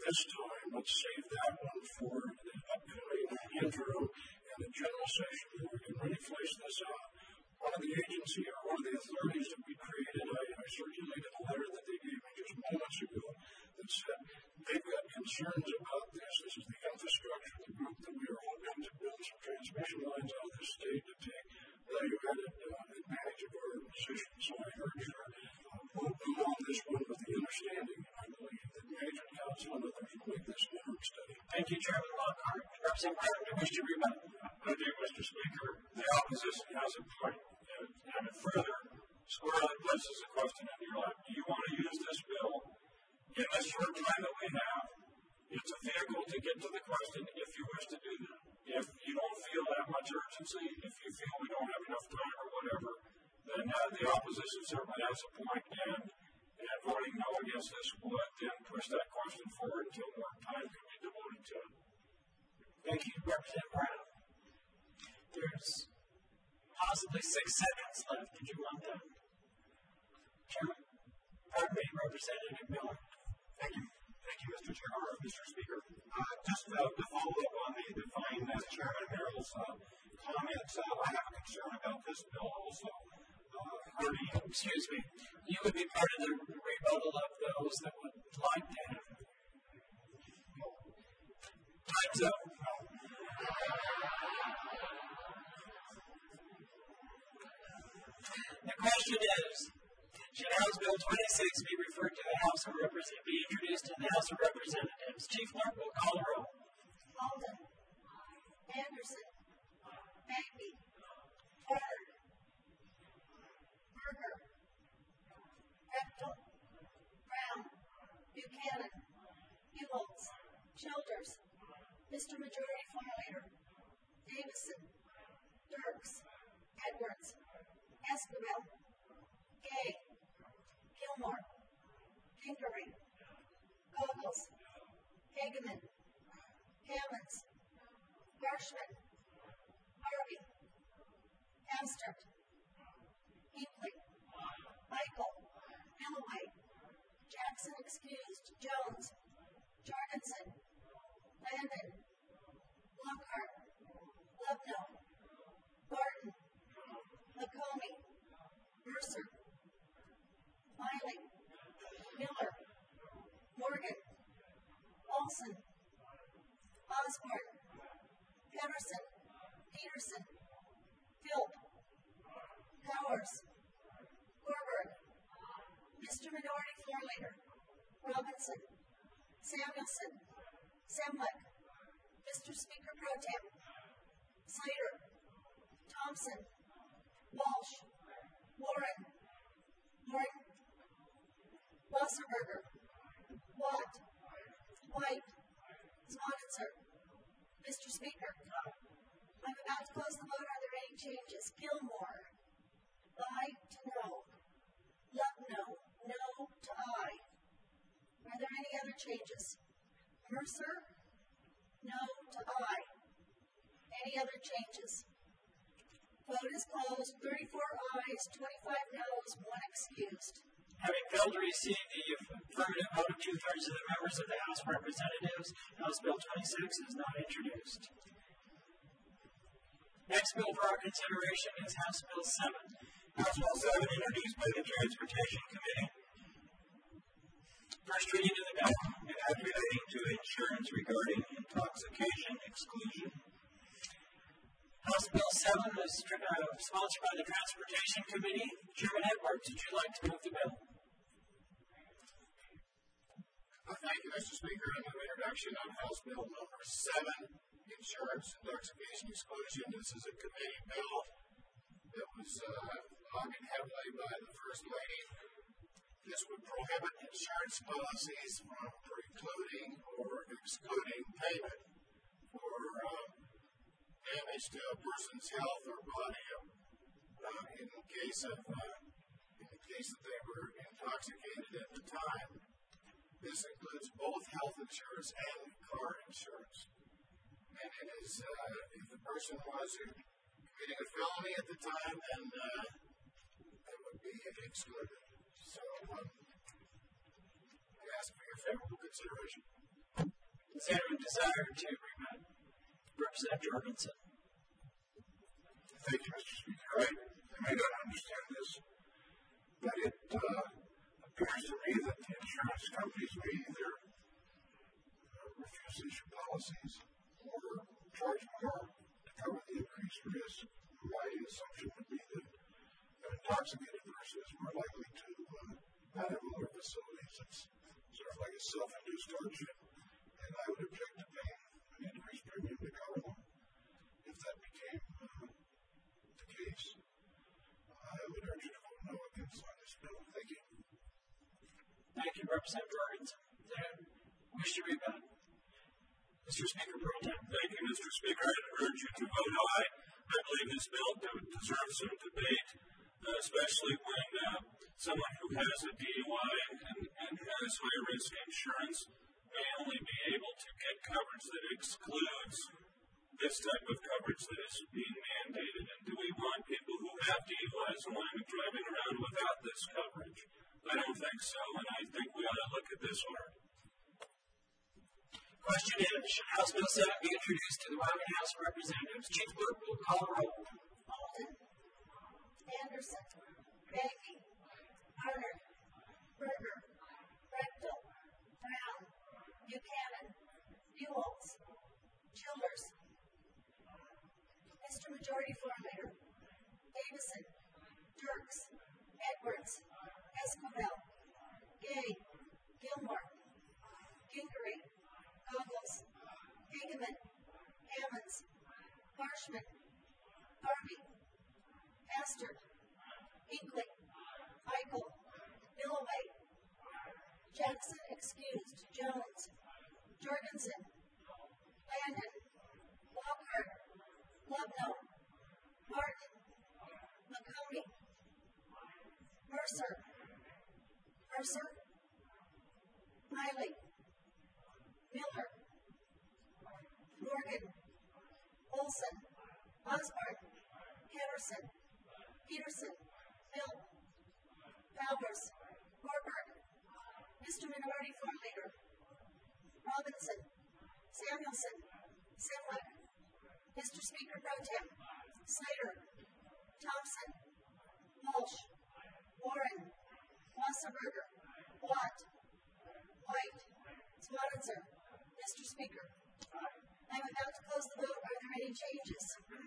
this time. Let's save that one for the upcoming intro and the general session where we can really flesh this out. One of the agency or one of the authorities that we created, I, I circulated a letter that they gave me just moments ago that said they've got concerns about this. This is the infrastructure, the group that we are hoping to build some transmission lines out of this state to take value-added uh, advantage of our position. So I urge your uh, vote no on this one with the understanding, I believe, that Management Council and others will make this an interim study. Thank you, Chairman Lockhart. Representative Brown, do you wish to rebut? I do, Mister Speaker. The opposition has a point. And, and it further squarely places a question in your lap. Do you want to use this bill in the short time that we have? It's a vehicle to get to the question if you wish to do that. If you don't feel that much urgency, if you feel we don't have enough time or whatever, then uh, the opposition certainly has a point, and, and voting no against this would then push that question forward until more time can be devoted to it. Thank you, Representative Brown. There's possibly six seconds left. Did you want that? Chairman? Pardon me, Representative Miller. Thank you. Thank you, Mister Chair, or Mister Speaker. Uh, just uh, to follow up on the, the fine uh, Chairman Merrill's uh, comments, uh, I have a concern about this bill also. Uh, Hardy, excuse me, you would be part of the rebuttal of those that would like to have it. Time's up. The question is, should House Bill twenty-six be referred to the House of Representatives, be introduced in the House of Representatives? Chief Clerk will call the roll. Alden, Anderson, Bagby, Ford, Berger, Bechtel, Brown, Buchanan, Buholtz, Childers, Mister Majority Floor Leader, Davison, Dirks, Edwards, Esquivel, Gay, Gilmore, Pinkery, Goggles, Hageman, Hammonds, Marshman, Harvey, Hastert, Hinkley, Michael, Milloway, Jackson excused, Jones, Jorgensen, Landon, Lockhart, Lubno, Barton, Lacombe, Mercer, Miley, Miller, Morgan, Olson, Osborne, Pedersen, Peterson, Philp, Powers, Gorberg, Mister Minority Floor Leader, Robinson, Samuelson, Semlick, Mister Speaker Pro Tem, Slater, Thompson, Walsh, Warren, Warren, Wasserberger, Watt, White, Swanitzer. Mister Speaker, I'm about to close the vote. Are there any changes? Gilmore, aye to no. Lubno, no to aye. Are there any other changes? Mercer, no to aye. Any other changes? Vote is closed. thirty-four ayes, twenty-five noes, one excused. Having failed to receive the affirmative vote of two-thirds of the members of the House of Representatives, House Bill twenty-six is not introduced. Next bill for our consideration is House Bill seven. House Bill seven, introduced by the Transportation Committee. First reading of the bill. An act relating to insurance regarding intoxication exclusion. House Bill seven is uh, sponsored by the Transportation Committee. Chairman Edwards, would you like to move the bill? Uh, thank you, Mister Speaker. I move introduction of House Bill number seven, Insurance Intoxication Exclusion. This is a committee bill that was uh, lobbied heavily by the First Lady. This would prohibit insurance policies from precluding or excluding payment for uh, damage to a person's health or body uh, in the case of uh, in the case that they were intoxicated at the time. This includes both health insurance and car insurance. And it is uh, if the person was committing a felony at the time, then uh, it would be excluded. So um, I ask for your favorable consideration. Is there a desire to rebut? Representative Jorgensen. Thank you, Mister Speaker. I, I may not understand this, but it uh, appears to me that the insurance companies may either uh, refuse to issue policies or charge more to cover the increased risk. My assumption would be that an intoxicated person is more likely to uh, not have all their facilities. It's sort of like a self-induced hardship, and I would object to paying an increased premium to cover them if that became uh, the case. I would urge you to vote no against on this bill. Thank you. Thank you, Representative Jorgensen. Is there a wish to rebut? Mister Speaker Pro Tem. Thank you, Mister Speaker. I urge you to vote aye. I believe this bill deserves some debate, uh, especially when uh, someone who has a D U I and, and, and has high-risk insurance may only be able to get coverage that excludes this type of coverage that is being mandated. And do we want people who have D U Is and want to be driving around without this coverage? I don't think so, and I think we ought to look at this hard. Question is, should House Bill seven be introduced to the Wyoming House of Representatives? Chief Clerk will call the roll. Alden, Anderson, Bagby, Arner, Berger, Brechtel, Brown, Buchanan, Buoltz, Childers. Mister Majority Floor Leader, Davison, Dirks, Edwards, Esquivel, Gay, Gilmore, Gingery, Goggles, Hageman, Hammonds, Marshman, Harvey, Astor, Hinckley, Eichel, Milloway, Jackson excused, Jones, Jorgensen, Landon, Lockhart, Lubno, Martin, McConey, Mercer, Mercer, Miley, Miller, Morgan, Olson, Osborne, Henderson, Peterson, Bill, Bowers, Warburg, Mister Minority Floor Leader, Robinson, Samuelson, Simlick, Mister Speaker Pro Tem, Slater, Thompson, Walsh, Warren, Wasserberger, Watt, White, Swanitzer. Mister Speaker, I'm about to close the vote. Are there any changes?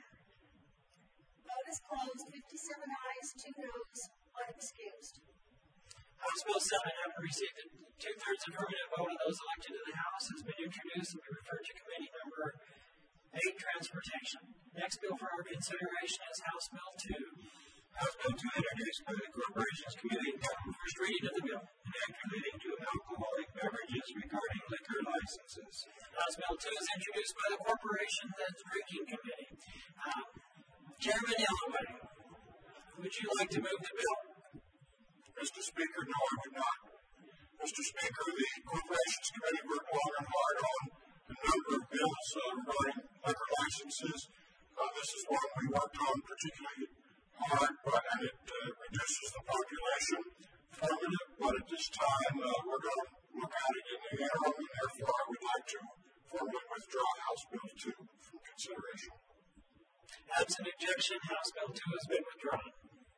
Vote is closed. fifty-seven ayes, two noes, one excused. House Bill seven, having received a two-thirds affirmative vote of those elected to the House, has been introduced and be referred to Committee Number eight, Transportation. Next bill for our consideration is House Bill two. House Bill two, introduced by the Corporations Committee, first reading of the bill, an act relating to alcoholic beverages regarding liquor licenses. House Bill two is introduced by the Corporations and Drinking Committee. Um, Chairman Illaway, would you like to move the bill? Mister Speaker, no, I would not. Mister Speaker, the Corporations Committee worked long and hard on a number of bills uh, regarding liquor licenses. Uh, this is one we worked on particularly hard, but and it uh, reduces the population affirmative. But at this time, uh, we're going to look at it in the interim, and therefore I would like to formally withdraw House Bill two from consideration. Absent objection, House Bill two has been withdrawn.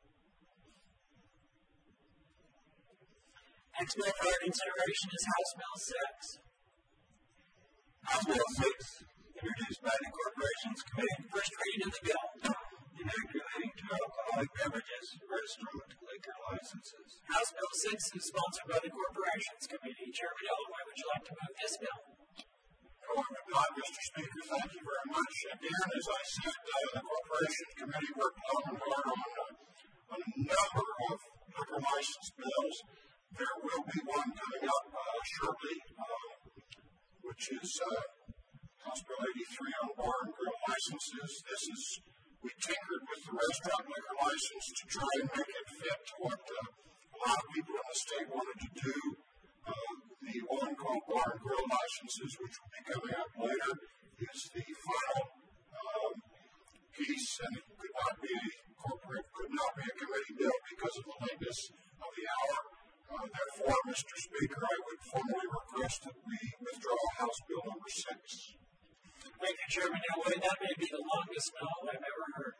Next bill for our consideration is House Bill six. House Bill six, introduced by the Corporations Committee, first reading of the bill, an act relating to alcoholic beverages, restaurant liquor licenses. House Bill six is sponsored by the Corporations Committee. Chairman Illaway, would you like to move this bill? No, I would not, Mister Speaker. Thank you very much. Again, as I said, uh, the Corporations Committee worked long and hard on, uh, on a number of liquor license bills. There will be one coming up uh, shortly, uh, which is uh, House Bill eighty-three on bar and grill licenses. This is, we tinkered with the restaurant liquor license to try and make it fit to what uh, a lot of people in the state wanted to do. Uh, the one called bar and grill licenses, which will be coming up later, is the final um, piece, and it could not be a corporate, could not be a committee bill because of the lateness of the hour. Uh, therefore, Mister Speaker, I would formally request that we withdraw House Bill number six. Thank you, Chairman Elway. That may be the longest bill I've ever heard.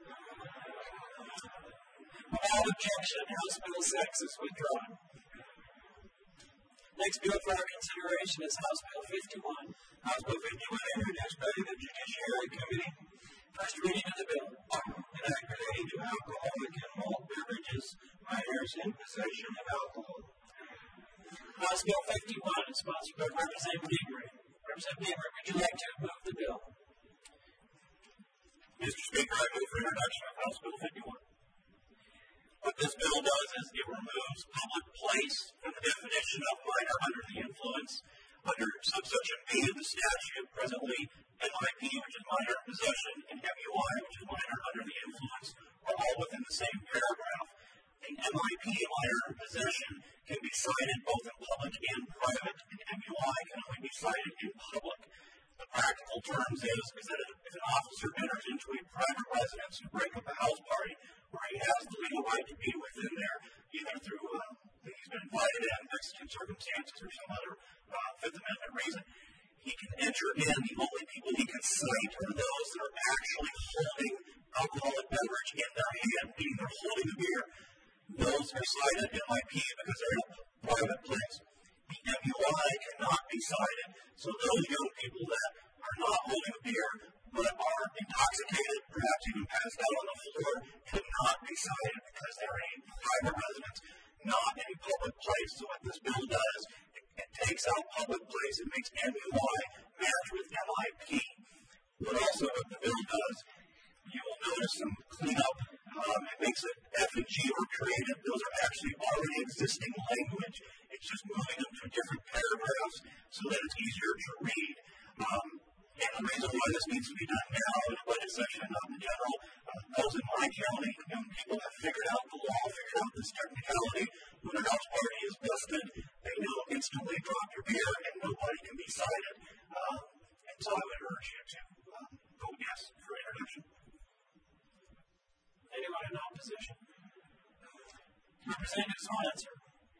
Without objection, House Bill six is withdrawn. Next bill for our consideration is House Bill fifty-one. House Bill fifty-one, introduced by the Judiciary Committee. First reading of the bill. An act relating to alcoholic and malt beverages, minors in possession of alcohol. House Bill fifty-one is sponsored by Representative Gingrich. Representative Gingrich, would you like to move the bill? Mister Speaker, I move for introduction of House Bill fifty-one. What this bill does is it removes public place from the definition of minor under the influence. Under subsection B of the statute, presently M I P, which is minor in possession, and M U I, which is minor under the influence, are all within the same paragraph. The M I P, minor in possession, can be cited both in public and private, and M U I can only be cited in public. The practical terms is, is that if an officer enters into a private residence to break up a house party where he has the legal right to be within there, either through uh, he's been invited in, exigent circumstances, or some other uh, Fifth Amendment reason, he can enter in. The only people he can cite are those that are actually holding alcoholic beverage in their hand, meaning they're holding a beer. Those are cited M I P because they're in a private place. The M U I cannot be cited, so those young people that are not holding a beer but are intoxicated, perhaps even passed out on the floor, cannot be cited because they're in a private residence, not in a public place. So what this bill does, it, it takes out public place, it makes M U I match with M I P. What also what the bill does, you will notice some cleanup. Um, it makes it F and G were created. Those are actually already existing language. It's just moving them to different paragraphs so that it's easier to read. Um, and the reason why this needs to be done now in a budget session, not in general, uh, those in my county, young people have figured out the law, figured out this technicality. When a house party is busted, they know instantly drop your beer and nobody can be cited. Um, and so I would urge you to um, vote yes for introduction. Anyone in opposition? Representative Swanson.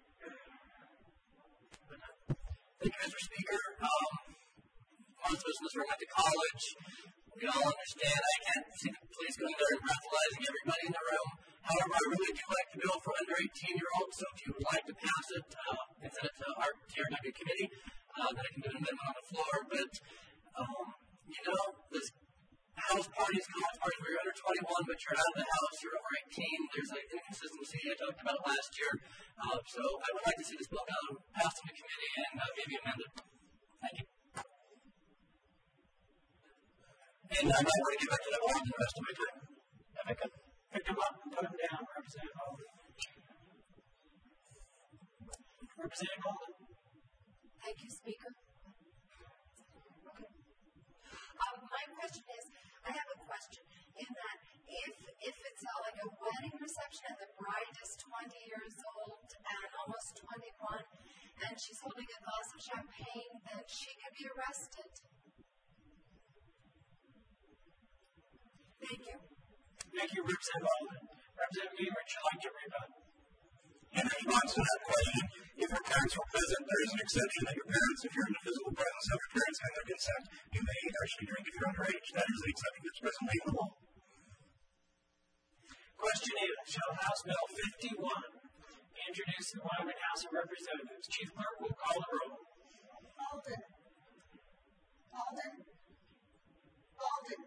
Thank you, Mister Speaker. Um, most of us in this room went to college. We all understand. I can't see the police going there and breathalyzing everybody in the room. However, I really do like the bill for under eighteen-year-olds, so if you would like to pass it uh, and send it to our T R W committee, uh, then I can do an amendment on the floor. But, um, you know, this house parties, college parties where you're under twenty-one, but you're out of the house, you're over eighteen. There's an inconsistency I talked about last year. Uh, so I would like to see this bill go passed in the committee and uh, maybe amended. Thank you. And I might want to give it to the board the rest of my time. If I could pick them up and put them down, Representative Holden. Representative Holden. Thank you, Speaker. Okay. Um, my question is, I have a question in that if if it's uh, like a wedding reception and the bride is twenty years old and almost twenty-one and she's holding a glass of champagne, then she could be arrested. Thank you. Thank you, Representative Holden. Representative Lee, would you like to rebut? In response to that question, if your parents were present, there is an exception that your parents, if you're in the physical presence of your parents and their consent, you may actually drink if you're underage. That is an exception that's presently in the law. Question is, shall House Bill fifty-one be introduced in the Wyoming House of Representatives? Chief Clerk will call the roll. Alden. Alden. Alden.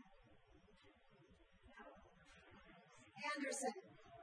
Anderson.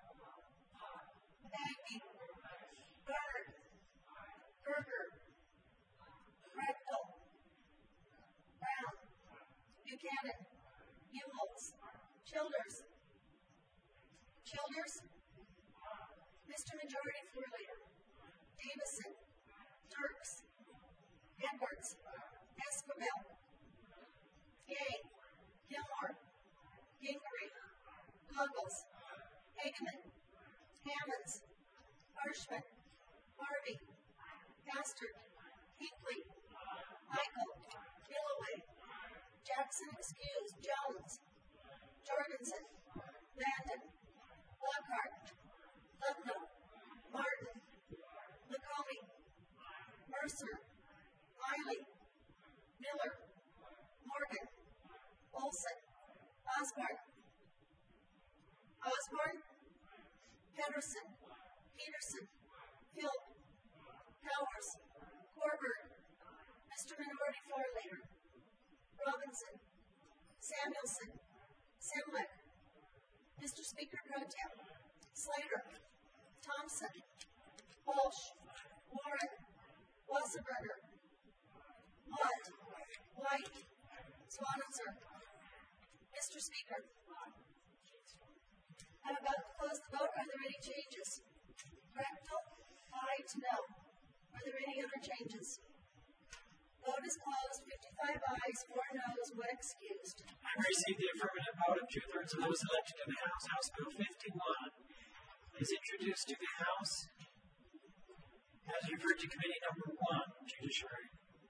Maggie. Bernard. Berger. Rectal. Brown. Buchanan. Humboldt. Childers. Childers. Mister Majority Floor Leader. Davison. Turks. Edwards. Esquivel. Gay. Gilmore. Gingrich. Ruggles. Hageman. Hammonds. Hirschman. Harvey. Bastard. Hinckley. Michael. Gilloway. Jackson excused. Jones. Jorgensen. Landon. Lockhart. Lubno. Martin. Lacombe. Mercer. Miley. Harrison, Peterson, Philp, Powers, Corbett, Mister Minority Floor Leader, Robinson, Samuelson, Simlick, Mister Speaker Pro Tem, Slater, Thompson, Walsh, Warren, Wasserberger, Watt, White, Swanitzer. Mister Speaker, I'm about to close the vote. Are there any changes? Rectal, aye to no. Are there any other changes? Vote is closed. fifty-five ayes, four noes, one excused. I received the affirmative vote of two-thirds of those elected to the House. House Bill fifty-one is introduced to the House as referred to Committee Number one, Judiciary.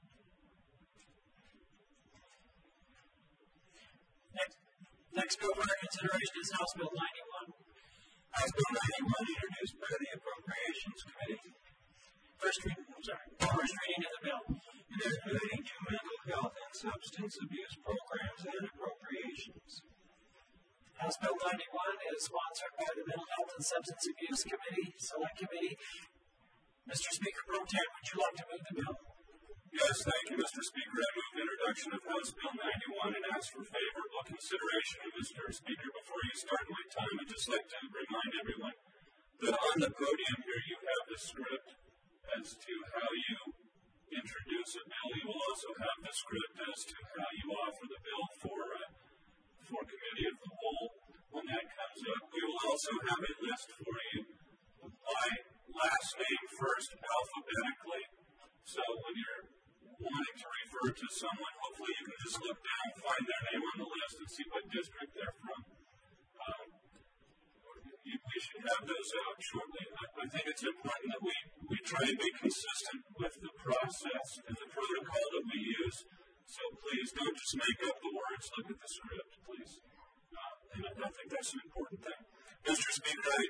Next, next bill for our consideration is House Bill ninety-one. House Bill ninety-one, introduced by the Appropriations Committee. First reading, I'm sorry, first reading of the bill. It is relating to mental health and substance abuse programs and appropriations. House Bill ninety-one is sponsored by the Mental Health and Substance Abuse Committee, Select Committee. Mister Speaker Pro Tem, would you like to move the bill? Yes, thank you, Mister Speaker. I move introduction of House Bill ninety-one and ask for favorable consideration. Mister Speaker, before you start my time, I'd just like to remind everyone that on the podium here you have the script as to how you introduce a bill. You will also have the script as to how you offer the bill for uh, for committee of the whole. When that comes up, we will also have a list for you by last name first, alphabetically. So when you're wanting to refer to someone, hopefully you can just look down, find their name on the list, and see what district they're from. Um, you, we should have those out shortly. I, I think it's important that we, we try to be consistent with the process and the protocol that we use. So please don't just make up the words. Look at the script, please. Uh, and I, I think that's an important thing. Mister Speaker, I,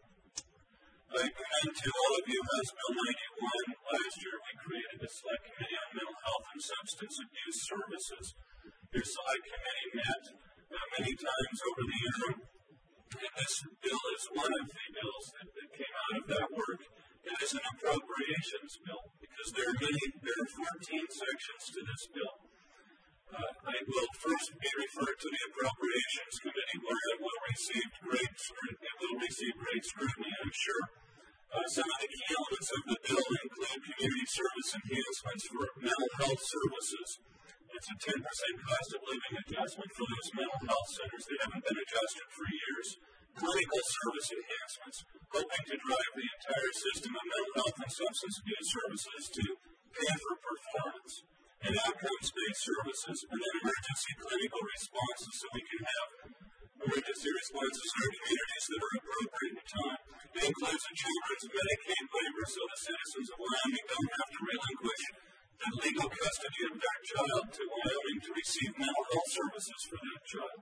I commend to all of you House Bill ninety-one. Last year we created a Select Committee on Mental Health and Substance Abuse Services. Your Select Committee met uh, many times over the year, and this bill is one of the bills that, that came out of that work. It is an appropriations bill because there are many, there are fourteen sections to this bill. Uh, I will first be referred to the Appropriations Committee, where it will receive great scrutiny. It will receive great scrutiny, I'm sure. Uh, some of the key elements of the bill include community service enhancements for mental health services. It's a ten percent cost of living adjustment for those mental health centers that haven't been adjusted for years. Clinical service enhancements, hoping to drive the entire system of mental health and substance abuse services to pay for performance. And outcomes-based services, and then emergency clinical responses so we can have emergency responses in our communities that are appropriate in time. It includes a children's Medicaid waiver so the citizens of Wyoming don't have to relinquish the legal custody of their child to Wyoming to receive mental health services for that child.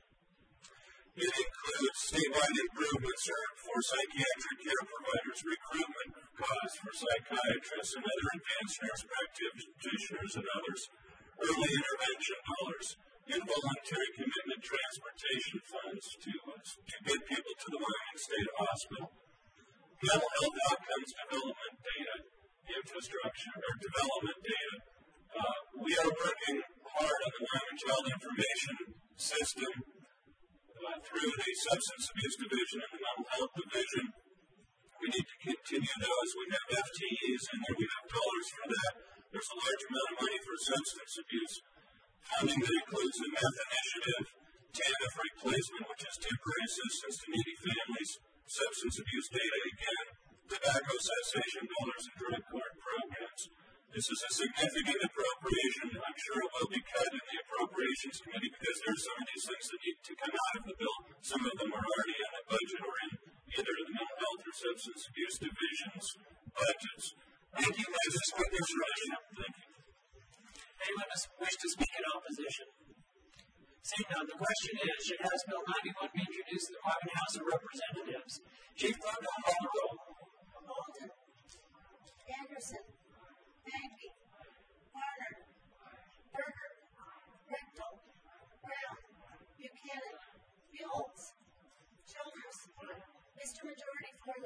It includes statewide improvements for psychiatric care providers, recruitment costs for psychiatrists and other advanced nurse practitioners and others, early intervention dollars, involuntary commitment transportation funds to, uh, to get people to the Wyoming State Hospital, mental health outcomes development data, infrastructure or development data. Uh, we are working hard on the Wyoming Child Information System Uh, through the Substance Abuse Division and the Mental Health Division. We need to continue those. We have F T Es in there. We have dollars for that. There's a large amount of money for substance abuse funding that includes the meth initiative, T A N F replacement, which is temporary assistance to needy families, substance abuse data again, tobacco cessation dollars, and drug card programs. This is a significant appropriation. I'm sure it will be cut in the Appropriations Committee because there are some of these things that need to come out of the bill. Some of them are already in the budget or in either the Mental Health or Substance Abuse Division's budgets. Thank you, Mister Speaker. Thank you. Anyone wish to speak in opposition? Seeing none, the question is, should House Bill ninety-one be introduced to the Wyoming House of Representatives? Chief Clerk, will call the roll. Alden, Anderson, Mankey, Warner, Berger, Rectal, Brown, Buchanan, Buoltz, Childers, Mister Majority Floor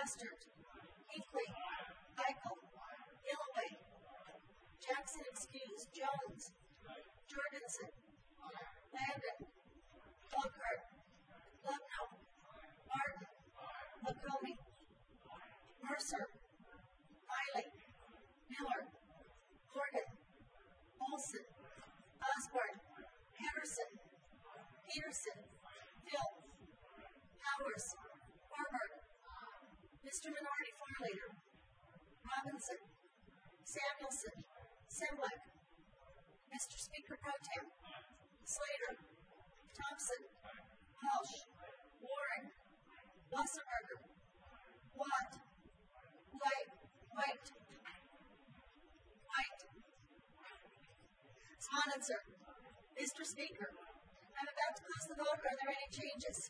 Bastard, Hinckley, Eichel, Gilloway, Jackson excused, Jones, Jorgensen, Landon, Lockhart, Lubno, Martin, McComey, Mercer, Miley, Miller, Morgan, Olson, Osborne, Anderson, Peterson, Phil, Powers, Warburg, Mister Minority Floor Leader, Robinson, Samuelson, Semblick, Mister Speaker Pro Tem, Slater, Thompson, Walsh, Warren, Wasserberger, Watt, White, White, White, Swanitzer. Mister Speaker, I'm about to close the vote. Are there any changes?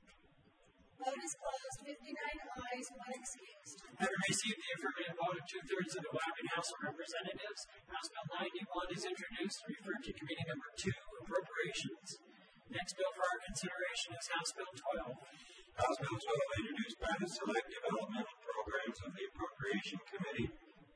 Vote is closed. fifty-nine ayes, one excused. Having received the affirmative vote of two-thirds of the Wyoming House of Representatives, House Bill ninety-one is introduced and referred to Committee Number two, Appropriations. Next bill for our consideration is House Bill twelve. House Bill twelve, introduced by the Select Developmental Programs of the Appropriation Committee.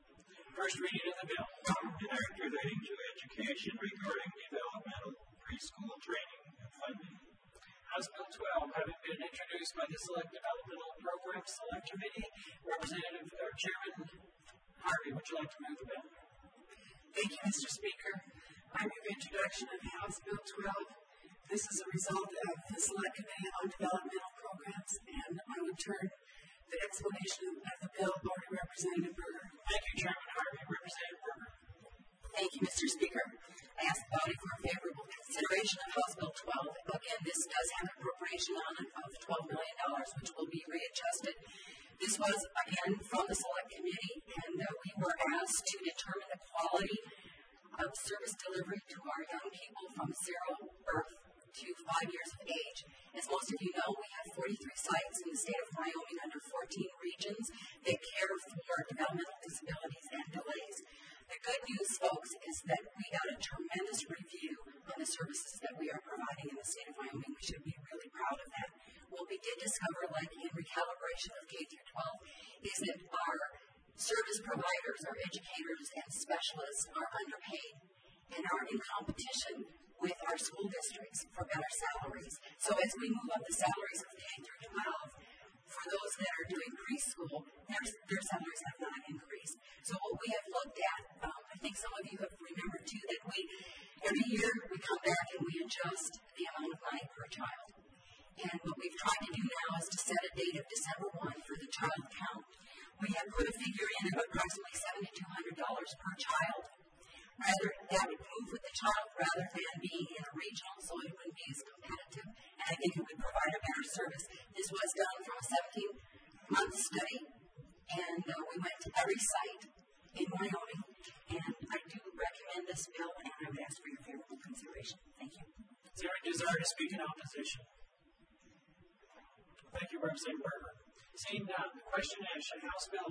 First reading of the bill. An act relating to education regarding developmental preschool training and funding. House Bill twelve, having been introduced by the Select Developmental Programs Select Committee, Representative or Chairman Harvey, would you like to move the bill? Thank you, Mister Speaker. I move introduction of House Bill twelve. This is a result of the Select Committee on Developmental Programs, and I would turn the explanation of the bill over to Representative Berger. Thank you, Chairman Harvey. Representative Berger. Thank you, Mister Speaker. I ask the body for a favorable consideration of House Bill twelve. Again, this does have an appropriation on it of twelve million dollars, which will be readjusted. This was, again, from the Select Committee, and uh, we were asked to determine the quality of service delivery to our young people from zero birth to five years of age. As most of you know, we have forty-three sites in the state of Wyoming under fourteen regions that care for developmental disabilities and delays. The good news, folks, is that we got a tremendous review on the services that we are providing in the state of Wyoming. We should be really proud of that. What we did discover, like in recalibration of K through twelve, is that our service providers, our educators and specialists are underpaid and are in competition with our school districts for better salaries. So as we move up the salaries of K through twelve, for those that are doing preschool, their, their salaries have not increased. So what we have looked at, um, I think some of you have remembered too, that we, every year we come back and we adjust the amount of money per child. And what we've tried to do now is to set a date of December first for the child count. We have put a figure in of approximately seven thousand two hundred dollars per child. Rather, that would move with the child rather than being in a regional, so it wouldn't be as competitive, and I think it would provide a better service. This was done from a seventeen-month study, and uh, we went to every site in Wyoming, and I do recommend this bill, and I would ask for your favorable consideration. Thank you. Is there any desire to speak in opposition? Thank you, Representative Berger. Seeing none, the question is, should House Bill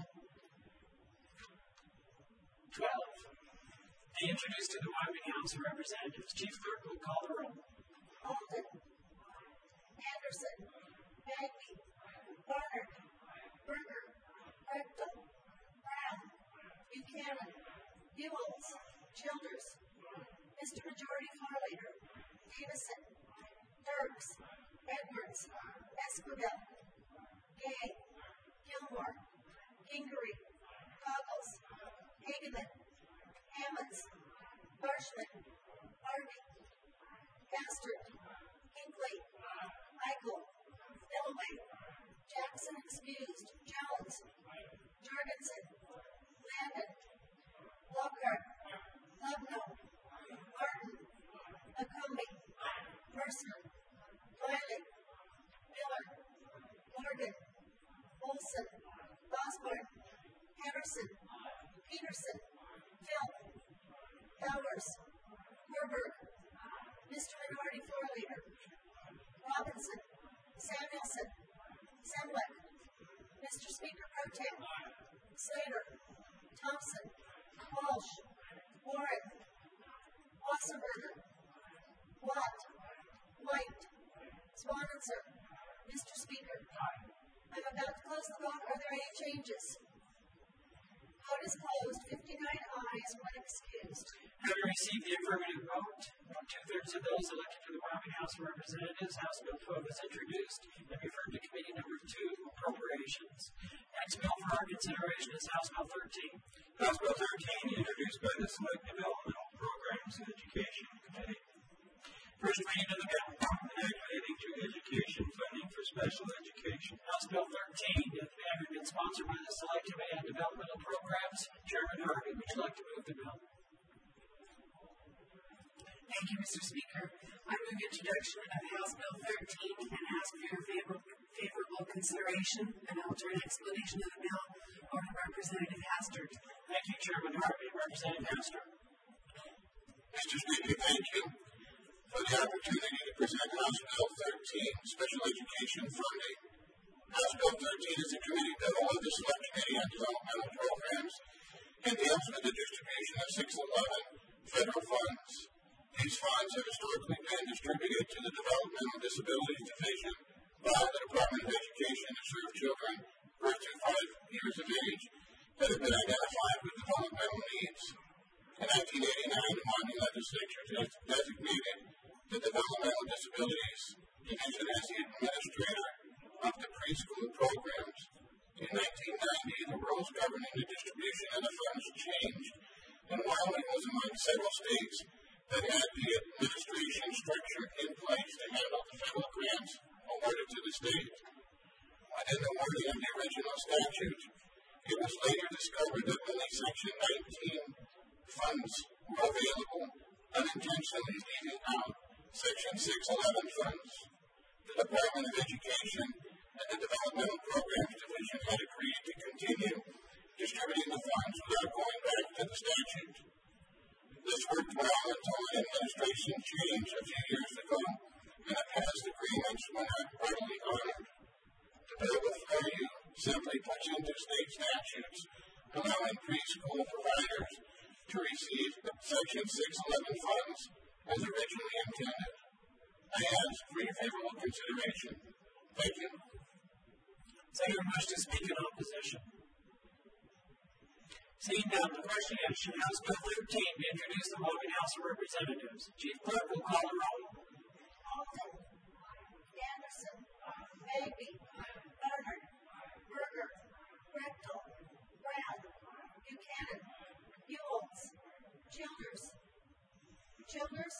twelve be introduced to the Wyoming House of Representatives? Chief Clerk will call the roll. Alden, Anderson, Magby, Barnard, Berger, Rectal, Brown, Buchanan, Buells, Childers, Mister Majority Floor Leader, Davison, Dirks, Edwards, Esquivel, Gay, Gilmore, Gingery, Goggles, Hageman, Hammonds, Marshman, Harvey, Bastard, Hinckley, Eichel, Dillaway, Jackson excused, Jones, Jorgensen, Landon, Lockhart, Lubno, Martin, McComey, Mercer, Miley, Miller, Morgan, Olson, Osborne, Anderson, Peterson, Phil, Powers, Warburg, Mister Minority Floor Leader, Robinson, Samuelson, Semblick, Mister Speaker Pro Tem, Slater, Thompson, Walsh, Warren, Wasserberger, Watt, White, Swanitzer, Mister Speaker, I'm about to close the vote. Are there any changes? Vote is closed. fifty-nine ayes, one excused. Having received the affirmative vote of two-thirds of those elected to the Wyoming House of Representatives, House Bill twelve is introduced and referred to Committee Number two, Appropriations. Next bill for our consideration is House Bill thirteen. House Bill thirteen, introduced by the Select Developmental Programs and Education Committee. First reading of the bill. An act relating to education funding for special education. House Bill thirteen, having been sponsored by the Select Committee on Developmental Programs. Chairman Harvey, would you like to move the bill? Thank you, Mister Speaker. I move introduction of House Bill thirteen and ask for your favor- favorable consideration, and I will turn explanation of the bill over to Representative Hastert. Thank you, Chairman Harvey. Representative Hastert. Mister Speaker, thank you for the opportunity to present House Bill thirteen, Special Education Funding. House Bill thirteen is a committee bill of the Select Committee on Developmental Programs and deals with the distribution of six eleven federal funds. These funds have historically been distributed to the Developmental Disabilities Division by the Department of Education to serve children birth through five years of age that have been identified with developmental needs. In nineteen eighty-nine, the Wyoming Legislature designated the Developmental Disabilities Division as the administrator of the preschool programs. In nineteen ninety, the rules governing the distribution of the funds changed, and Wyoming was among several states that had the administration structure in place to handle the federal grants awarded to the state. Within the wording of the original statute, it was later discovered that only Section nineteen funds were available, unintentionally leaving out Section six eleven funds. The Department of Education and the Developmental Programs Division had agreed to continue distributing the funds without going back to the statute. This worked well until an administration change a few years ago, and the past agreements were not readily honored. The bill before you simply puts into state statutes allowing preschool providers to receive Section six eleven funds as originally intended. I ask for your favorable consideration. Thank you. Senator wish to speak in opposition. Seeing none, the question is, should House Bill thirteen be introduced in the Wyoming House of Representatives? Chief Clerk will call the roll. Alden, Anderson, Bagby, Bernard, Berger, Rechtel, Brown, Buchanan, Ewolds, Childers, Childers.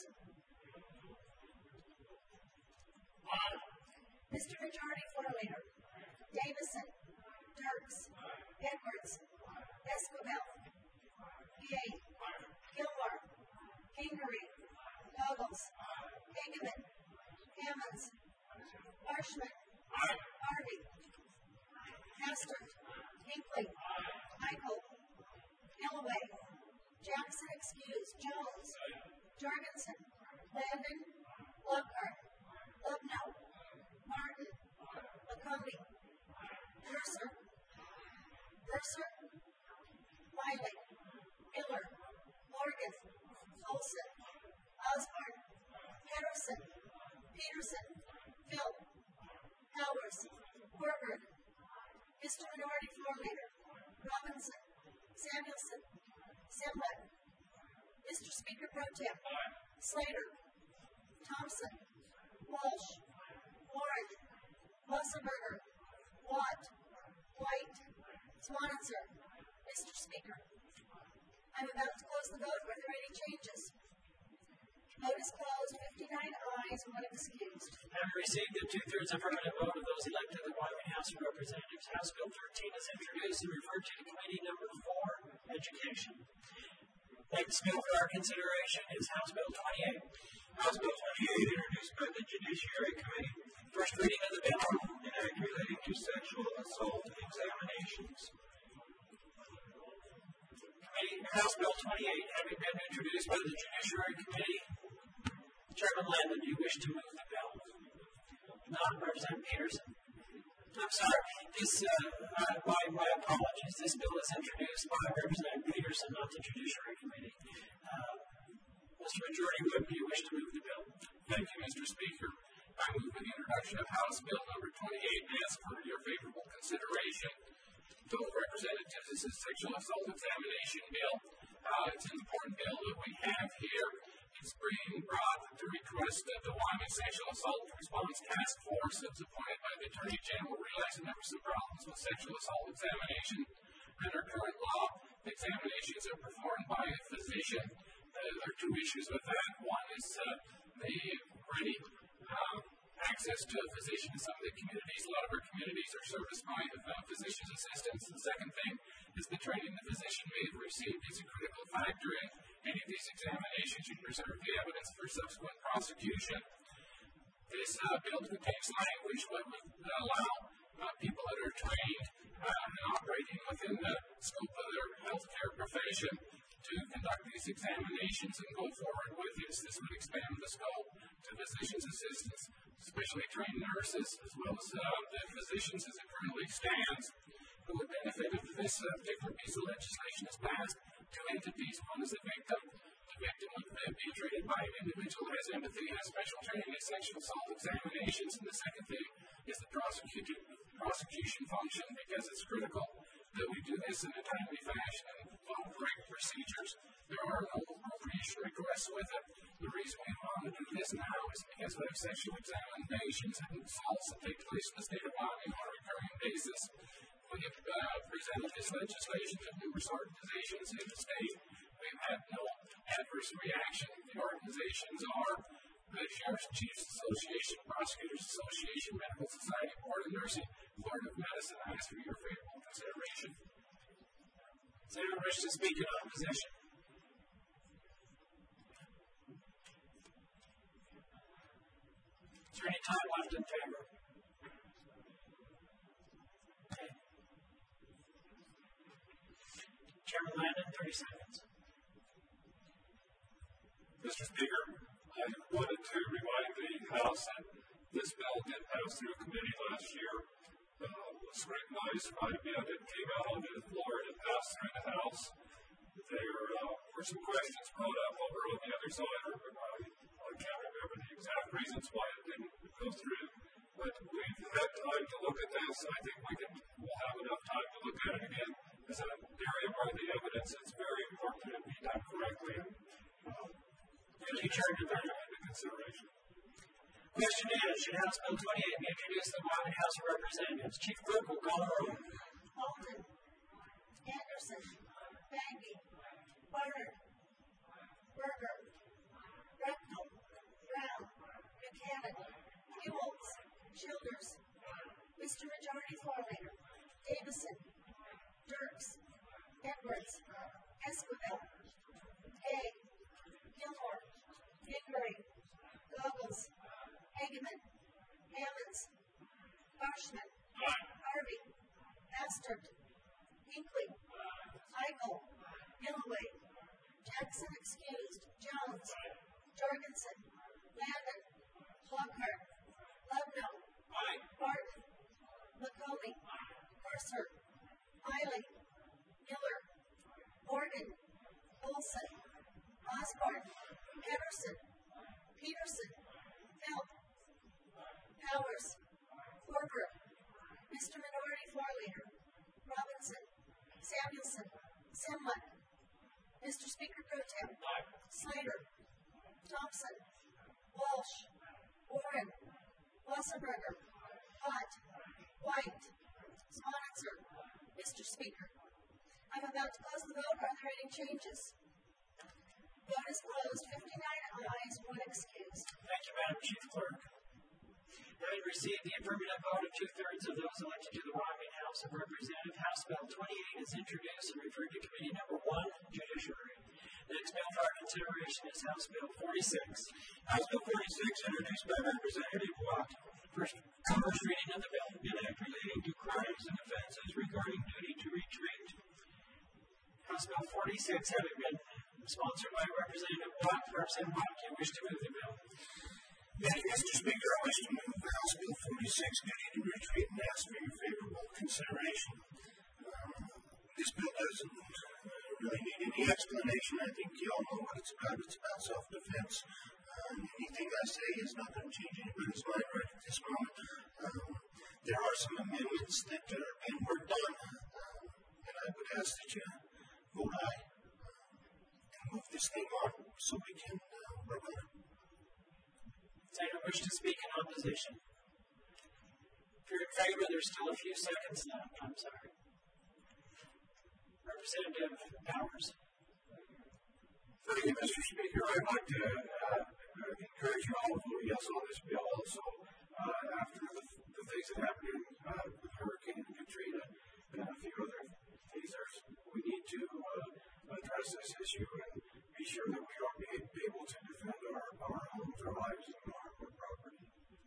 Mister Majority Floor Leader, Davison, Dirks, Edwards, Esquivel, Gay, Gilmore, Kingery, Douglas, Hageman, Hammonds, Marshman, Harvey, Hastert, Hinckley, Michael, Galloway, Jackson excused, Jones, Jorgensen, Landon, Lockhart, Lubnow, Martin, McCombie, Mercer, Mercer, Wiley, Miller, Morgan, Olson, Osborne, Patterson, Peterson, Phil, Powers, Warburg, Mister Minority Floor Leader, Robinson, Samuelson, Simlet, Mister Speaker Pro Tem, Slater, Thompson, Walsh, Warren, Musselberger, Watt, White, Swanitzer. Mister Speaker, I'm about to close the vote. Were there any changes? Vote is closed. fifty-nine ayes, one excused. Having received the two-thirds affirmative vote of those elected to the Wyoming House of Representatives, House Bill thirteen is introduced and referred to Committee Number four, Education. Next bill for our consideration is House Bill twenty-eight. House Bill twenty-eight, introduced by the Judiciary Committee. First reading of the bill. An act relating to sexual assault examinations. House Bill twenty-eight, having been introduced by the Judiciary Committee. Chairman Landon, do you wish to move the bill? Not Representative Peterson. I'm sorry. This, uh, uh, my, my apologies. This bill is introduced by Representative Peterson, not the Judiciary Committee. Uh, Mister Majority Whip, do you wish to move the bill? Thank you, Mister Speaker. I move for the introduction of House Bill number twenty-eight and ask for your favorable fellow representatives, this is sexual assault examination bill. Uh, it's an important bill that we have here. It's being brought at the request of the Wyoming Sexual Assault Response Task Force that's appointed by the Attorney General, realizing there were some problems with sexual assault examination. Under current law, the examinations are performed by a physician. Uh, there are two issues with that. One is uh, the ready uh, access to a physician in some of the communities. A lot of our communities are serviced by uh, physician's assistants. The second thing is the training the physician may have received is a critical factor in any of these examinations to preserve the evidence for subsequent prosecution. This uh, bill contains language that would allow uh, people that are trained uh, and operating within the scope of their healthcare profession to conduct these examinations and go forward with this. This would expand the scope to physician's assistants, especially trained nurses, as well as uh, the physicians as it currently stands, who would benefit if this uh, particular piece of legislation is passed. Two entities. One is the victim. The victim would be treated by an individual who has empathy, has special training in sexual assault examinations. And the second thing is the prosecution function, because it's critical that we do this in a timely fashion and follow correct procedures. There are no appropriation requests with it. The reason we want to do this now is because we have sexual examinations and assaults that take place in the state of Wyoming on a recurring basis. We have uh, presented this legislation to numerous organizations in the state. We've had no adverse reaction. The organizations are the Sheriff's Chiefs Association, Prosecutors Association, Medical Society, Board of Nursing, Board of Medicine. I ask for your favorable consideration. Does anyone wish to speak in opposition? Is there any time left in favor? Okay. Chairman Landon, thirty seconds. Mister Speaker, I wanted to remind the House that this bill did pass through committee last year. Uh, was scrutinized quite a bit. It came out onto the floor and it passed through the House. There uh, were some questions brought up over on the other side. Or, uh, I can't remember the exact reasons why it didn't go through. But we've had time to look at this. I think we can, we'll have enough time to look at it again. It's an area where the evidence is very important to be done correctly. And, uh, Thank you, Chairman. Into consideration. Question is, should House Bill twenty-eight be introduced in the Wyoming House of Representatives? Chief Clerk will call the roll. Alden, Anderson, Bagby, Barnard, Berger, Rectal, Brown, Buchanan, Ewolds, Childers, Mister Majority Floor Leader, Davison, Dirks, Edwards, Esquivel, Hay, Gilmore, Gingrey, Goggles, Hageman, Hammonds, Marshman, Harvey, Bastard, Hinkley, Heigl, Gilloway, Jackson excused, Jones, Jorgensen, Landon, Lockhart, Lubno, Barton, McComey, Mercer, Miley, Miller, Morgan, Olson, Osborne, Anderson, Peterson, Felt, Powers, Corber, Mister Minority Floor Leader, Robinson, Samuelson, Simlett, Mister Speaker Pro Tem, Slater, Thompson, Walsh, Warren, Wasserberger, Hott, White, Swanitzer. Mister Speaker, I'm about to close the vote. Are there any changes? Vote is closed. fifty-nine ayes, one excused. Thank you, Madam Chief Clerk. Having received the affirmative vote of two-thirds of those elected to the Wyoming House of Representatives, House Bill twenty-eight is introduced and referred to Committee Number one, Judiciary. The next bill for our consideration is House Bill forty-six. House Bill forty-six, introduced by Representative Watt. First, first reading of the bill. An act relating to crimes and offenses regarding duty to retreat. House Bill forty-six, having been sponsored by Representative Watt. Representative Watt, do you wish to move the bill? Thank you, Mister Speaker. I wish to move House Bill forty-six, duty to retreat, and ask for your favorable consideration. Um, this bill doesn't uh, really need any explanation. I think you all know what it's about. It's about self-defense. Um, anything I say is not going to change anybody's mind right at this moment. Um, there are some amendments that are being worked on. Um, ask that you vote aye and move this thing on so we can uh, work on it. Does anyone wish to speak in opposition? If you're in favor, there's still a few seconds left. I'm sorry. Representative Powers. Thank you, Mister Speaker. I'd like to uh, encourage you all to vote yes on this bill also. Uh, after the, the things that happened uh, with Hurricane Katrina and a few other things, there's, we need to uh, address this issue and be sure that we are be able to defend our, our homes, our lives, and our, our property.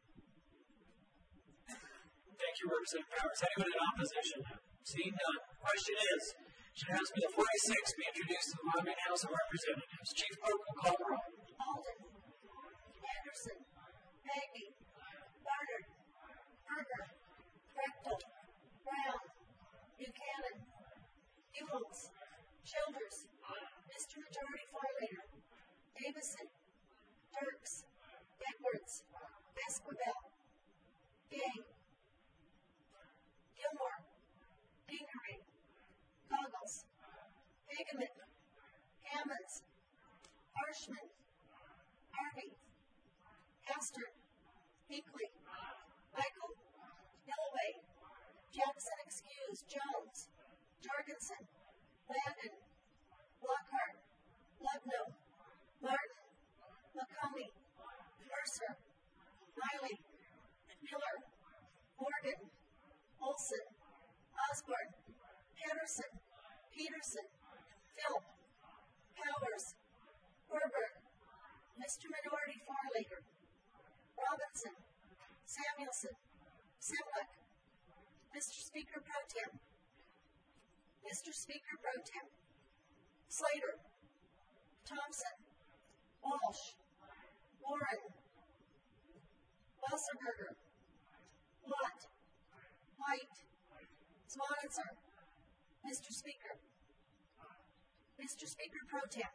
Thank you, Representative Powers. Anyone in opposition? Seeing none. Question is, should House Bill forty-six be introduced to the Wyoming House of Representatives? Chief Clerk will call the roll. Alden. Anderson. Maggie. Barnard. Berger. Rechtel. Brown. Buchanan. Ewells. Childers. Mister Majority Floor Leader. Davison. Dirks. Edwards. Esquivel. Gay. Gilmore. Dingery. Goggles. Hageman. Hammonds. Harshman. Harvey. Hester. Hinkley. Michael. Hillway. Jackson excused. Jones. Jorgensen. Landon. Lockhart. Lugno. Martin. McComey. Mercer. Miley. Miller. Morgan. Olson. Osborne. Patterson. Peterson. Philp. Powers. Herberg. Mister Minority Floor Leader. Robinson. Samuelson. Simlick. Mister Speaker Pro Tem. Mister Speaker Pro Tem. Slater. Thompson. Walsh. Warren. Wasserberger. Watt. White. Swanitzer. Mister Speaker. Mister Speaker Pro Tem.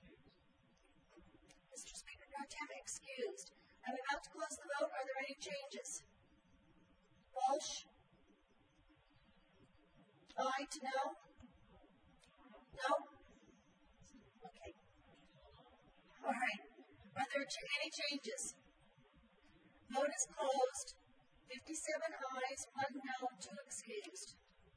Mister Speaker Pro Tem excused. I'm about to close the vote. Are there any changes? Walsh? Aye to no? No? Okay. All right. Are there ch- any changes? Vote is closed. fifty-seven ayes, one no, two excused.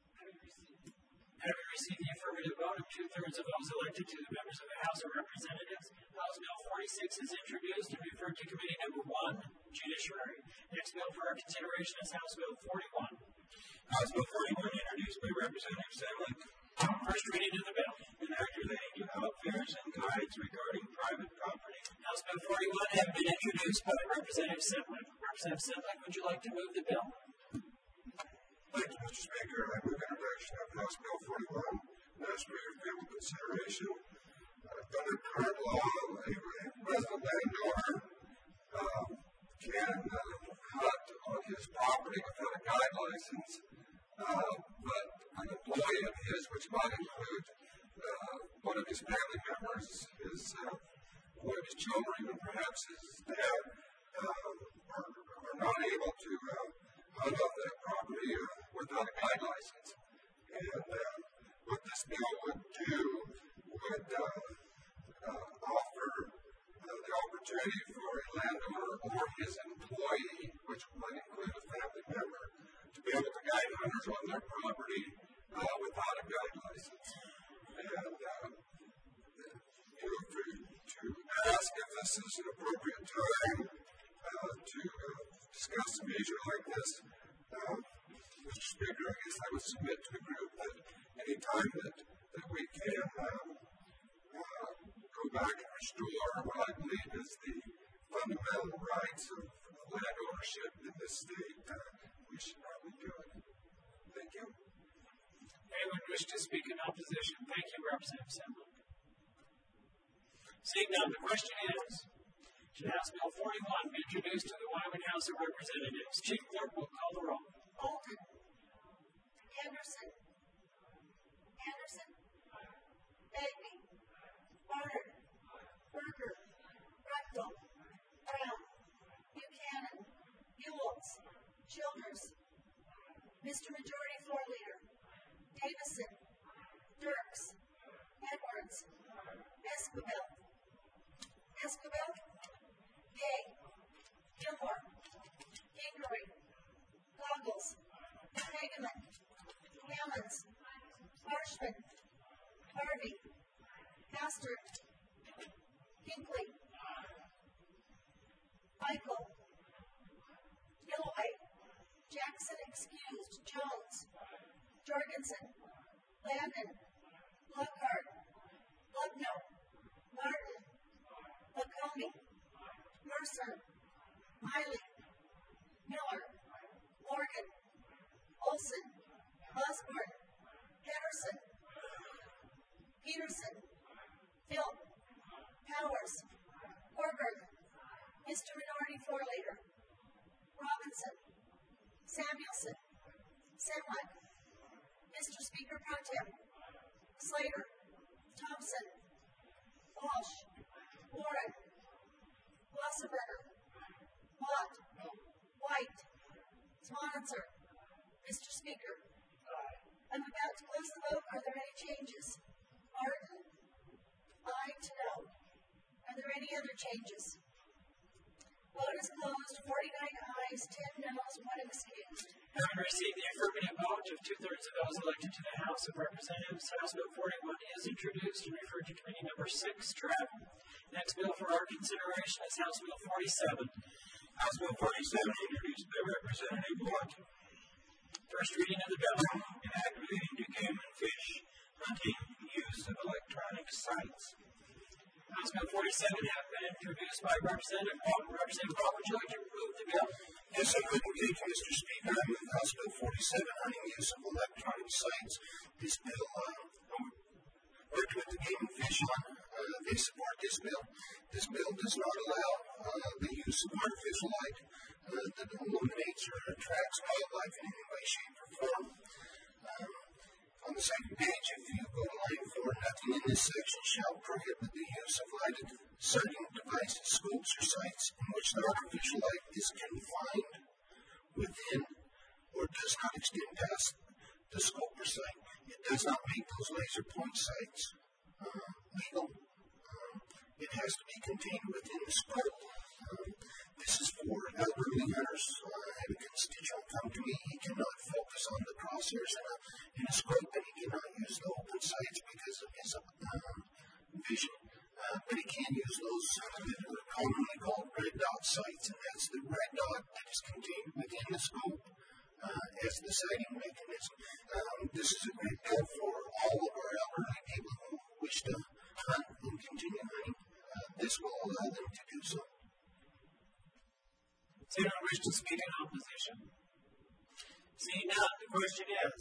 Having received the affirmative vote of two-thirds of those elected to the members of the House of Representatives, House Bill forty-six is introduced and referred to Committee Number one, Judiciary. Next bill for our consideration is House Bill forty-one. House Bill forty-one, introduced by Representative Semlich. First reading of the bill. An act relating to outfares and guides regarding private property. House Bill forty-one has been introduced by Representative Semlich. Representative Semlich, would you like to move the bill? Thank you, Mister Speaker. I move introduction of House Bill forty-one, last read of bill consideration. Uh, under current law, a, a resident landowner um, can uh, hunt on his property without a guide license, uh, but an employee of his, which might include uh, one of his family members, his uh, one of his children, and perhaps his dad, uh, are, are not able to uh, hunt on that property uh, without a guide license. And uh, what this bill would do would uh, uh, offer uh, the opportunity for a landowner or his employee, which might include a family member, to be able to guide hunters on their property uh, without a guide license. And uh, you know, for, to ask if this is an appropriate time uh, to uh, discuss a measure like this, uh, Mister Speaker, I guess I would submit to the group that any time that, that we can um, uh, go back and restore what I believe is the fundamental rights of, of land ownership in this state, uh, we should probably do it. Thank you. Anyone wish to speak in opposition? Thank you, Representative Semlich. Seeing none, the question is, should House Bill forty-one be introduced to the Wyoming House of Representatives? Chief Clerk will call the roll. Alden. Anderson. Anderson. Maggie. Barnard. Berger. Rechtel. Brown. Buchanan. Ewells. Childers. Mister Majority Floor Leader. Davison. Esquivel, Gay, Gilmore, Gingery, Goggles, Hageman, Hammonds, Marshman, Harvey, Hastert, Hinckley, Michael, Gilloway, Jackson excused, Jones, Jorgensen, Landon, Lockhart, Lugno, Martin, Lacombe, Mercer, Miley, Miller, Morgan, Olson, Osborne, Patterson, Peterson, Phil, Powers, Orberg, Mister Minority Floor Leader, Robinson, Samuelson, Semlek, Mister Speaker Pro Tem, Slater, Thompson, Walsh, Warren, Wasserberger, Watt, White, Swanitzer. Mister Speaker, I'm about to close the vote. Are there any changes? Martin? Aye to no. Are there any other changes? Vote is closed. forty-nine ayes, ten noes, one excused. Having received the affirmative vote of two-thirds of those elected to the House of Representatives, House Bill forty-one is introduced and referred to Committee Number six, Travel. Next bill for our consideration is House Bill forty-seven. House Bill forty-seven, introduced by Representative Watt. First reading of the bill, an act relating to game and fish hunting, use of electronic sites. House Bill forty-seven has been introduced by Representative Watt. Representative Watt, would you like to move the bill? Yes, I would. Thank you, Mister Speaker. I move House Bill forty-seven, hunting use of electronic sites. This bill, uh, worked with the Game and Fish on. Uh, they support this bill. This bill does not allow uh, the use of artificial light uh, that illuminates or attracts wildlife in any way, shape, or form. Um, on the second page, if you go to line four, nothing in this section shall prohibit the use of lighted sighting devices, scopes, or sites in which the artificial light is confined within or does not extend past the scope or site. It does not make those laser point sites uh, legal. Um, it has to be contained within the scope. Um, this is for elderly hunters. Uh, I had a constituent come to me. He cannot focus on the crosshairs in a, in a scope, and he cannot use the open sights because of his uh, vision. Uh, but he can use those that are commonly called red dot sights, and that's the red dot that is contained within the scope uh, as the sighting mechanism. Um, this is a great bill for all of our elderly people who wish to hunt and continue hunting. Uh, this will allow them to do so. Does anyone wish to speak in opposition? Seeing none, the question is,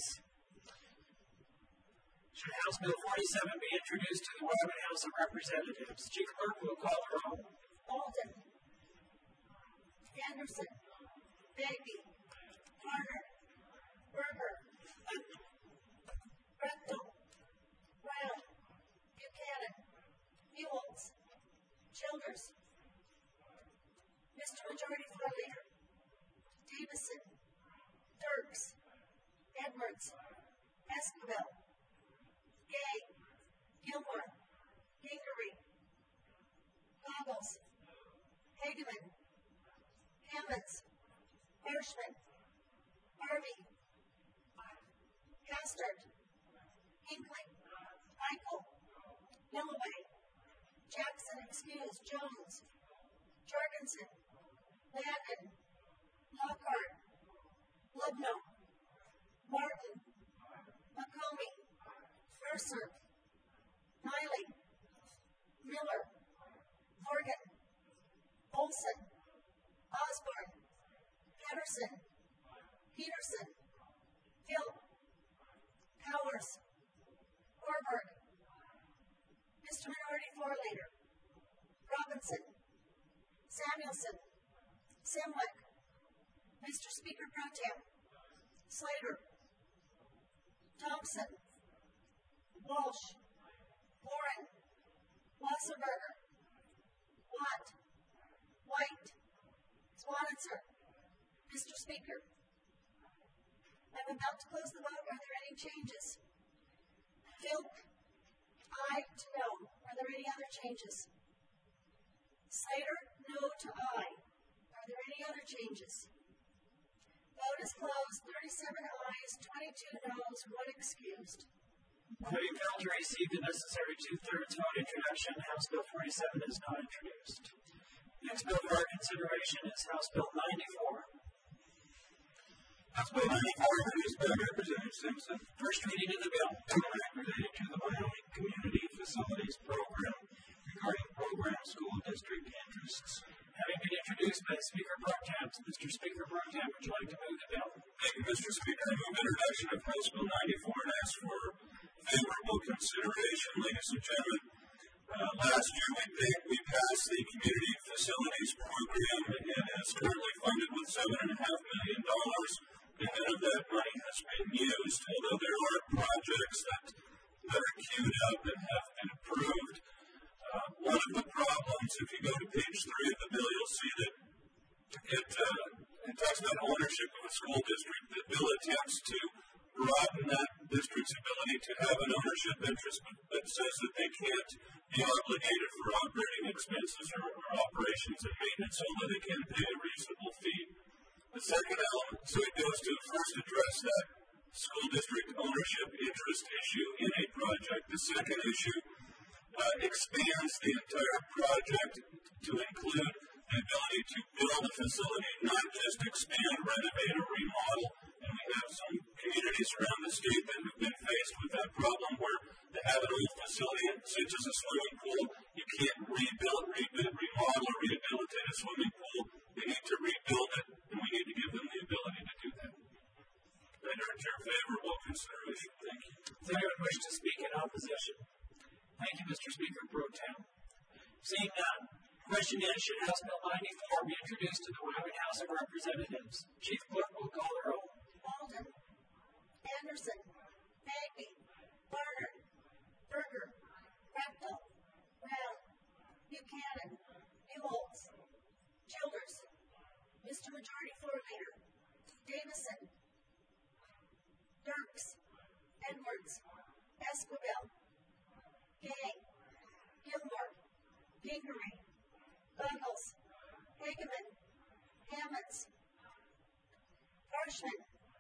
should House Bill forty-seven be introduced to the Wyoming House of Representatives? Chief Clerk will call the roll. Alden, Anderson, Bagby, Harder, Berger, Brechtel, Brown, Buchanan, Ewolds, Childers, Mister Majority Floor Leader, Davison, Dirks, Edwards, Esquivel, Gay, Gilmore, Gingery, Goggles, Hageman, Hammonds, Marshman, Harvey, Hastert, Hinckley, Michael, Gilloway, Jackson excused, Jones, Jorgensen, Landon, Lockhart, Lugno, Martin, Lacombe, Mercer, Miley, Miller, Morgan, Olson, Osborne, Patterson, Peterson, Phil, Powers, Orberg, Mister Minority Floor Leader, Robinson, Samuelson, Semlek, Mister Speaker Pro Tem, Slater, Thompson, Walsh, Warren, Wasserberger, Watt, White, Swanitzer. Mister Speaker, I'm about to close the vote. Are there any changes? Philp, aye to no. Are there any other changes? Slater, no to aye. Are there any other changes? Vote is closed. thirty-seven ayes, twenty-two noes, one excused. Having failed to receive the necessary two-thirds vote introduction, House Bill forty-seven is not introduced. Next bill for our consideration is House Bill ninety-four. House Bill ninety-four, introduced by Representative Simpson. First reading of the bill. Related to the Wyoming Community Facilities Program regarding program school district interests. Having been introduced by the Speaker Pro Tem, Mister Speaker Pro Tem, would you like to move the bill? Thank you, Mister Speaker. I move introduction of House Bill ninety-four and ask for favorable consideration. Ladies and gentlemen, uh, last year we, paid, we passed the Community Facilities Program, and it's currently funded with seven point five million dollars, and none of that money has been used, although there are projects that, that are queued up and have been approved. Uh, one of the problems, if you go to page three of the bill, you'll see that it, uh, it talks about ownership of a school district. The bill attempts to broaden that district's ability to have an ownership interest, but, but says that they can't be obligated for operating expenses or, or operations and maintenance, although they can pay a reasonable fee. The second element, so it goes to first address that school district ownership interest issue in a project. The second issue uh, expands the entire project to include the ability to build a facility, not just expand, renovate, or remodel. And we have some communities around the state that have been faced with that problem where they have an old facility, such as a swimming pool. You can't rebuild, rebuild, remodel, or rehabilitate a swimming pool. They need to rebuild it, and we need to give them the ability to do that. I urge your favorable consideration. Thank you. Does anyone wish to speak in opposition? Thank you, Mister Speaker Pro Tem. Seeing none, the question is, should House Bill ninety-four be introduced to the Wyoming House of Representatives? Chief Clerk will call the roll. Walden, Anderson, Bagby, Barnard, Berger, Bechtel, Brown, Buchanan, Newholtz, Childers, Mister Majority Floor Leader, Davison, Dirks, Edwards, Esquivel, Gay, Gilmore, Pingree, Buggles, Hageman, Hammonds, Parchman,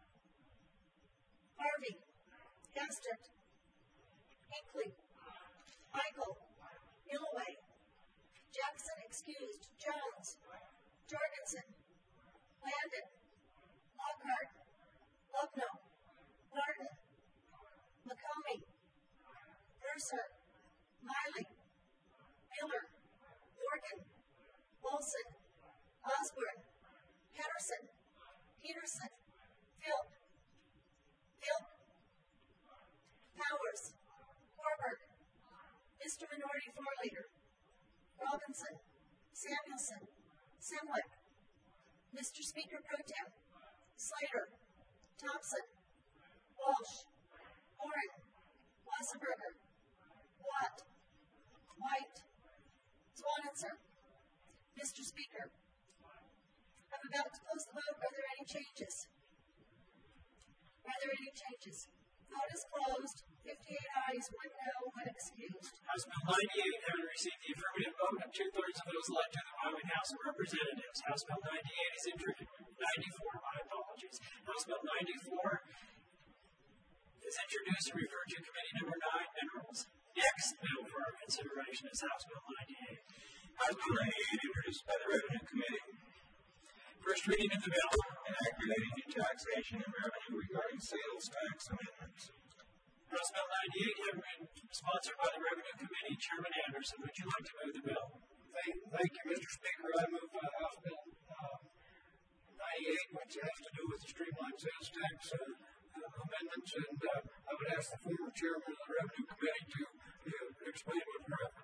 Harvey, Hastert, Hinckley, Michael, Gilloway, Jackson excused, Jones, Jorgensen, Landon, Lockhart, Lugno, Martin, McComey, Mercer, Miley, Miller, Morgan, Wilson, Osborne, Patterson, Peterson, Philp, Philp, Powers, Warburg, Mister Minority Floor Leader, Robinson, Samuelson, Semwick, Mister Speaker Pro Tem, Slater, Thompson, Walsh, Warren, Wasserberger, Watt, White, Swanitzer. Mister Speaker, I'm about to close the vote. Are there any changes? Are there any changes? Vote is closed. fifty-eight ayes, one no, one excused. House Bill ninety-eight, having received the affirmative vote of two-thirds of those elected to the Wyoming House of Representatives. House Bill ninety-eight is introduced. ninety-four, my apologies. House Bill ninety-four is introduced and referred to Committee Number nine, Minerals. Next bill for our consideration is House Bill ninety-eight. House Bill ninety-eight, introduced by the Revenue Committee. First reading of the bill. An act relating to taxation and revenue regarding sales tax amendments. House Bill ninety-eight, having been sponsored by the Revenue Committee, Chairman Anderson, would you like to move the bill? Thank, thank you, Mister Speaker. I move uh, House Bill uh, ninety-eight, which has to do with the streamlined sales tax uh, uh, amendments, and uh, I would ask the former chairman of the Revenue Committee to uh, explain what we're after.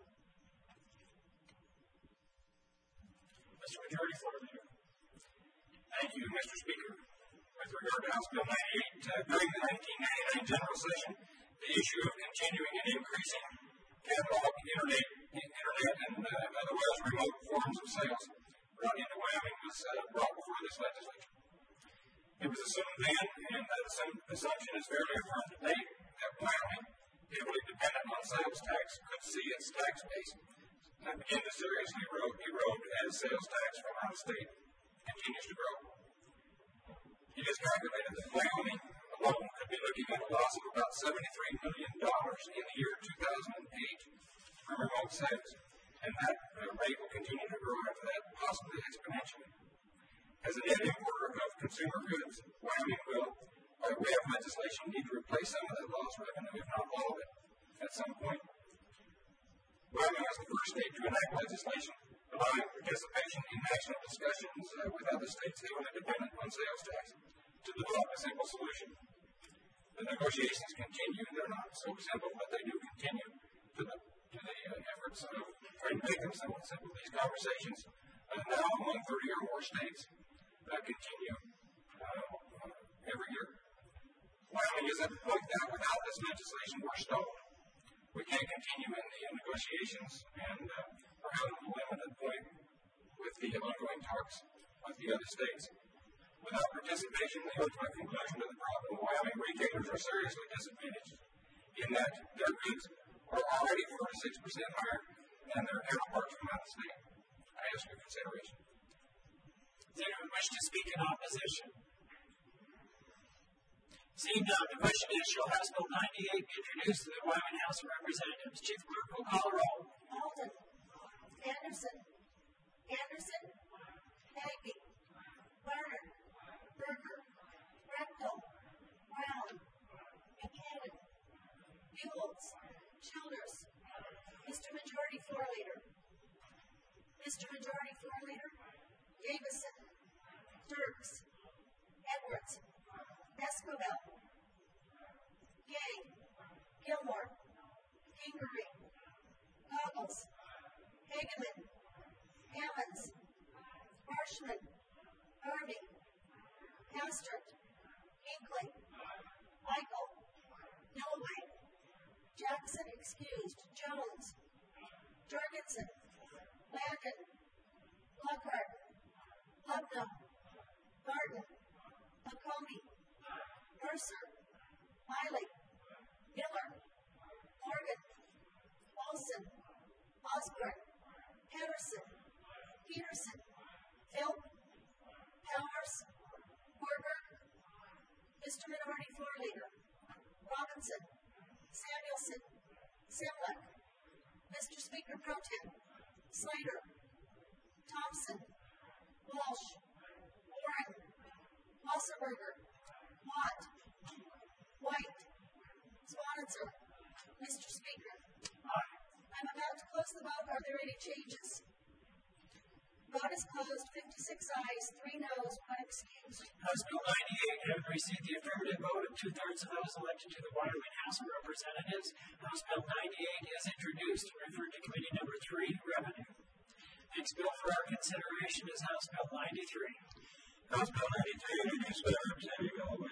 Mister Majority Floor Leader. Thank you, Mister Speaker. With regard to House Bill ninety-eight, uh, during the nineteen ninety-nine general session, the issue of continuing and increasing catalog, internet, internet and uh, otherwise remote forms of sales brought into Wyoming was uh, brought before this legislature. It was assumed then, and that assumption is fairly affirmed today, that Wyoming, heavily dependent on sales tax, could see its tax base uh, that begin to seriously erode, erode as sales tax from out of state continues to grow. It is calculated that Wyoming alone could be looking at a loss of about seventy-three million dollars in the year two thousand eight from remote sales, and that uh, rate will continue to grow after that, possibly exponentially. As a net importer of consumer goods, Wyoming will, by way of legislation, need to replace some of that lost revenue, if not all of it, at some point. Wyoming was the first state to enact legislation allowing participation in national discussions uh, with other states heavily dependent on sales tax to develop a simple solution. The negotiations continue. They're not so simple, but they do continue to the, to the uh, efforts of trying to make them somewhat simple. These conversations uh, now among thirty or more states uh, continue uh, every year. Wyoming is at the point that without this legislation, we're stalled. We can't continue in the negotiations and uh, are held to a limited point with the ongoing talks with the other states. Without participation, the ultimate conclusion of the problem, Wyoming retailers are seriously disadvantaged in that their goods are already four to six percent higher than their counterparts from out of state. I ask for consideration. Does anyone wish to speak in opposition? Seeing none, the question is, shall House Bill ninety-eight be introduced to the Wyoming House of Representatives? Chief Clerk will call the roll. Alden. Anderson. Anderson. Hagby. Lerner. Berger. Rectal. Brown. Buchanan. Buells. Childers. Mister Majority Floor Leader. Mister Majority Floor Leader. Davison. Dirks. Edwards. Esquivel. Gay. Gilmore. Gingery. Goggles. Hageman. Hammonds. Marshman. Harvey. Hastert. Hinckley. Michael. Galloway. Jackson excused. Jones. Jorgensen. Landon. Lockhart. Lubno. Martin. McComey. Mercer. Miley. Miller. Morgan. Olson. Osborne. Patterson. Peterson. Philp. Powers. Porter. Mister Minority Floor Leader. Robinson. Samuelson. Simlick. Mister Speaker Pro Tem. Slater. Thompson. Walsh. Warren. Wasserberger. Watt. White. Swanitzer. Mister Speaker. Aye. I'm about to close the vote. Are there any changes? Vote is closed. fifty-six ayes, three noes, one excused. House Bill ninety-eight, having received the affirmative vote of two-thirds of those elected to the Wyoming House of Representatives, House Bill ninety-eight is introduced and referred to Committee Number three, Revenue. Next bill for our consideration is House Bill ninety-three. House Bill ninety-three, introduced by Representative Galloway.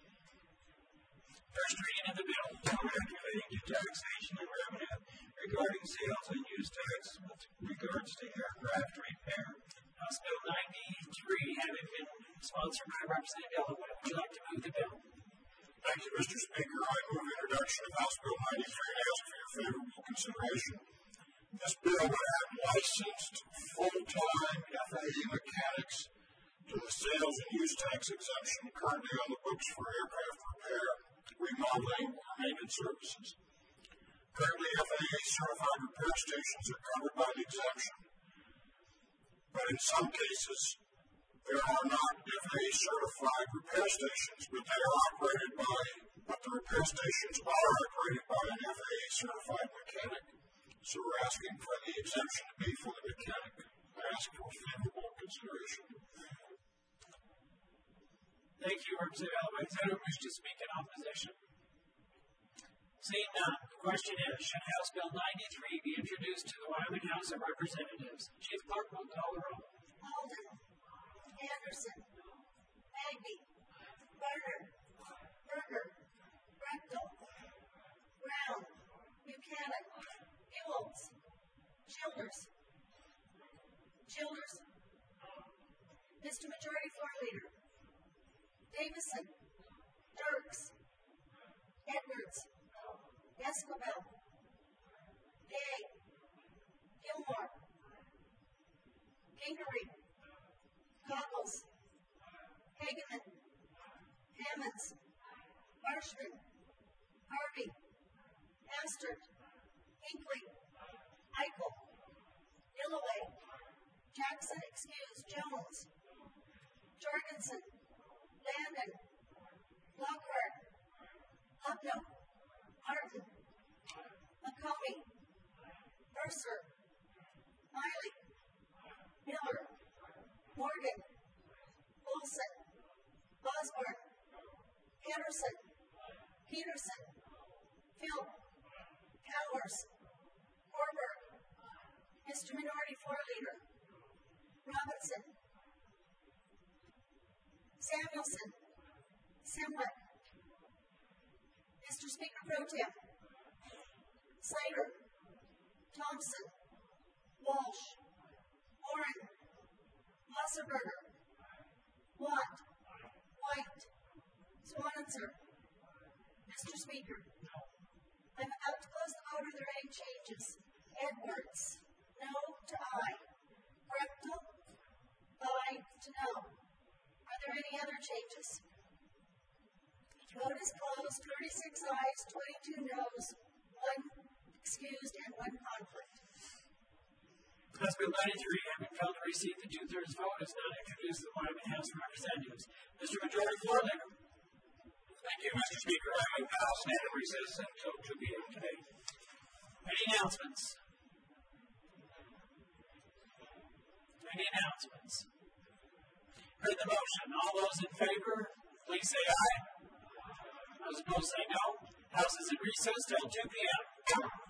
First reading of the bill. Relating to taxation and revenue regarding sales and use tax with regards to aircraft repair. House Bill ninety-three, having been sponsored by Representative Galloway. Would you like to move the bill? Thank you, Mister Speaker. I move introduction of House Bill ninety-three and ask for your favorable consideration. This bill would add licensed full-time F A A mechanics to the sales and use tax exemption currently on the books for aircraft repair, remodeling, or maintenance services. Currently, F A A certified repair stations are covered by the exemption, but in some cases, there are not F A A certified repair stations, but they are operated by, but the repair stations are operated by an F A A certified mechanic. So we're asking for the exemption to be for the mechanic. I ask for favorable consideration. Thank you, Representative Galloway. Does anyone wish to speak in opposition? Seeing none, the question is, should House Bill ninety-three be introduced to the Wyoming House of Representatives? Chief Clerk will call the roll. Alden. Anderson. Magby. Berger. Berger. Rectal. Brown. Buchanan. Buells. Childers. Childers. Mister Majority Floor Leader. Davison. Dirks. Edwards. Esquivel. Gay. Gilmore. Gilmore, Kingery, Cockles, Hageman, Hammonds, Marshman, Harvey, Hastert, Hinckley, Eichel, Illaway, Jackson excused, Jones, Jorgensen, Landon, Lockhart, Lupno, Martin, McComey, Mercer, Miley, Miller, Morgan, Olson, Osborne, Anderson, Peterson, Phil, Powers, Corberg, Mister Minority Floor Leader, Robinson, Samuelson, Simwick, Mister Speaker Pro Tem, Slater, Thompson, Walsh, Warren, Wasserberger, Watt, White, Swanenzer. Mister Speaker, I'm about to close the vote. Are there any changes? Edwards, no to aye. Brechtel, aye to no. Are there any other changes? Vote is closed. thirty-six ayes, twenty-two noes, one excused, and one conflict. House Bill ninety-three, having failed to receive the two-thirds vote, is now introduced to the Wyoming House of Representatives. Mister Majority Floor Leader. Thank you, Mister Speaker. I move the House stand in recess until two p.m. today. Any announcements? Any announcements? Heard the motion. All those in favor, please say aye. Those opposed say no. House is in recess till two p.m.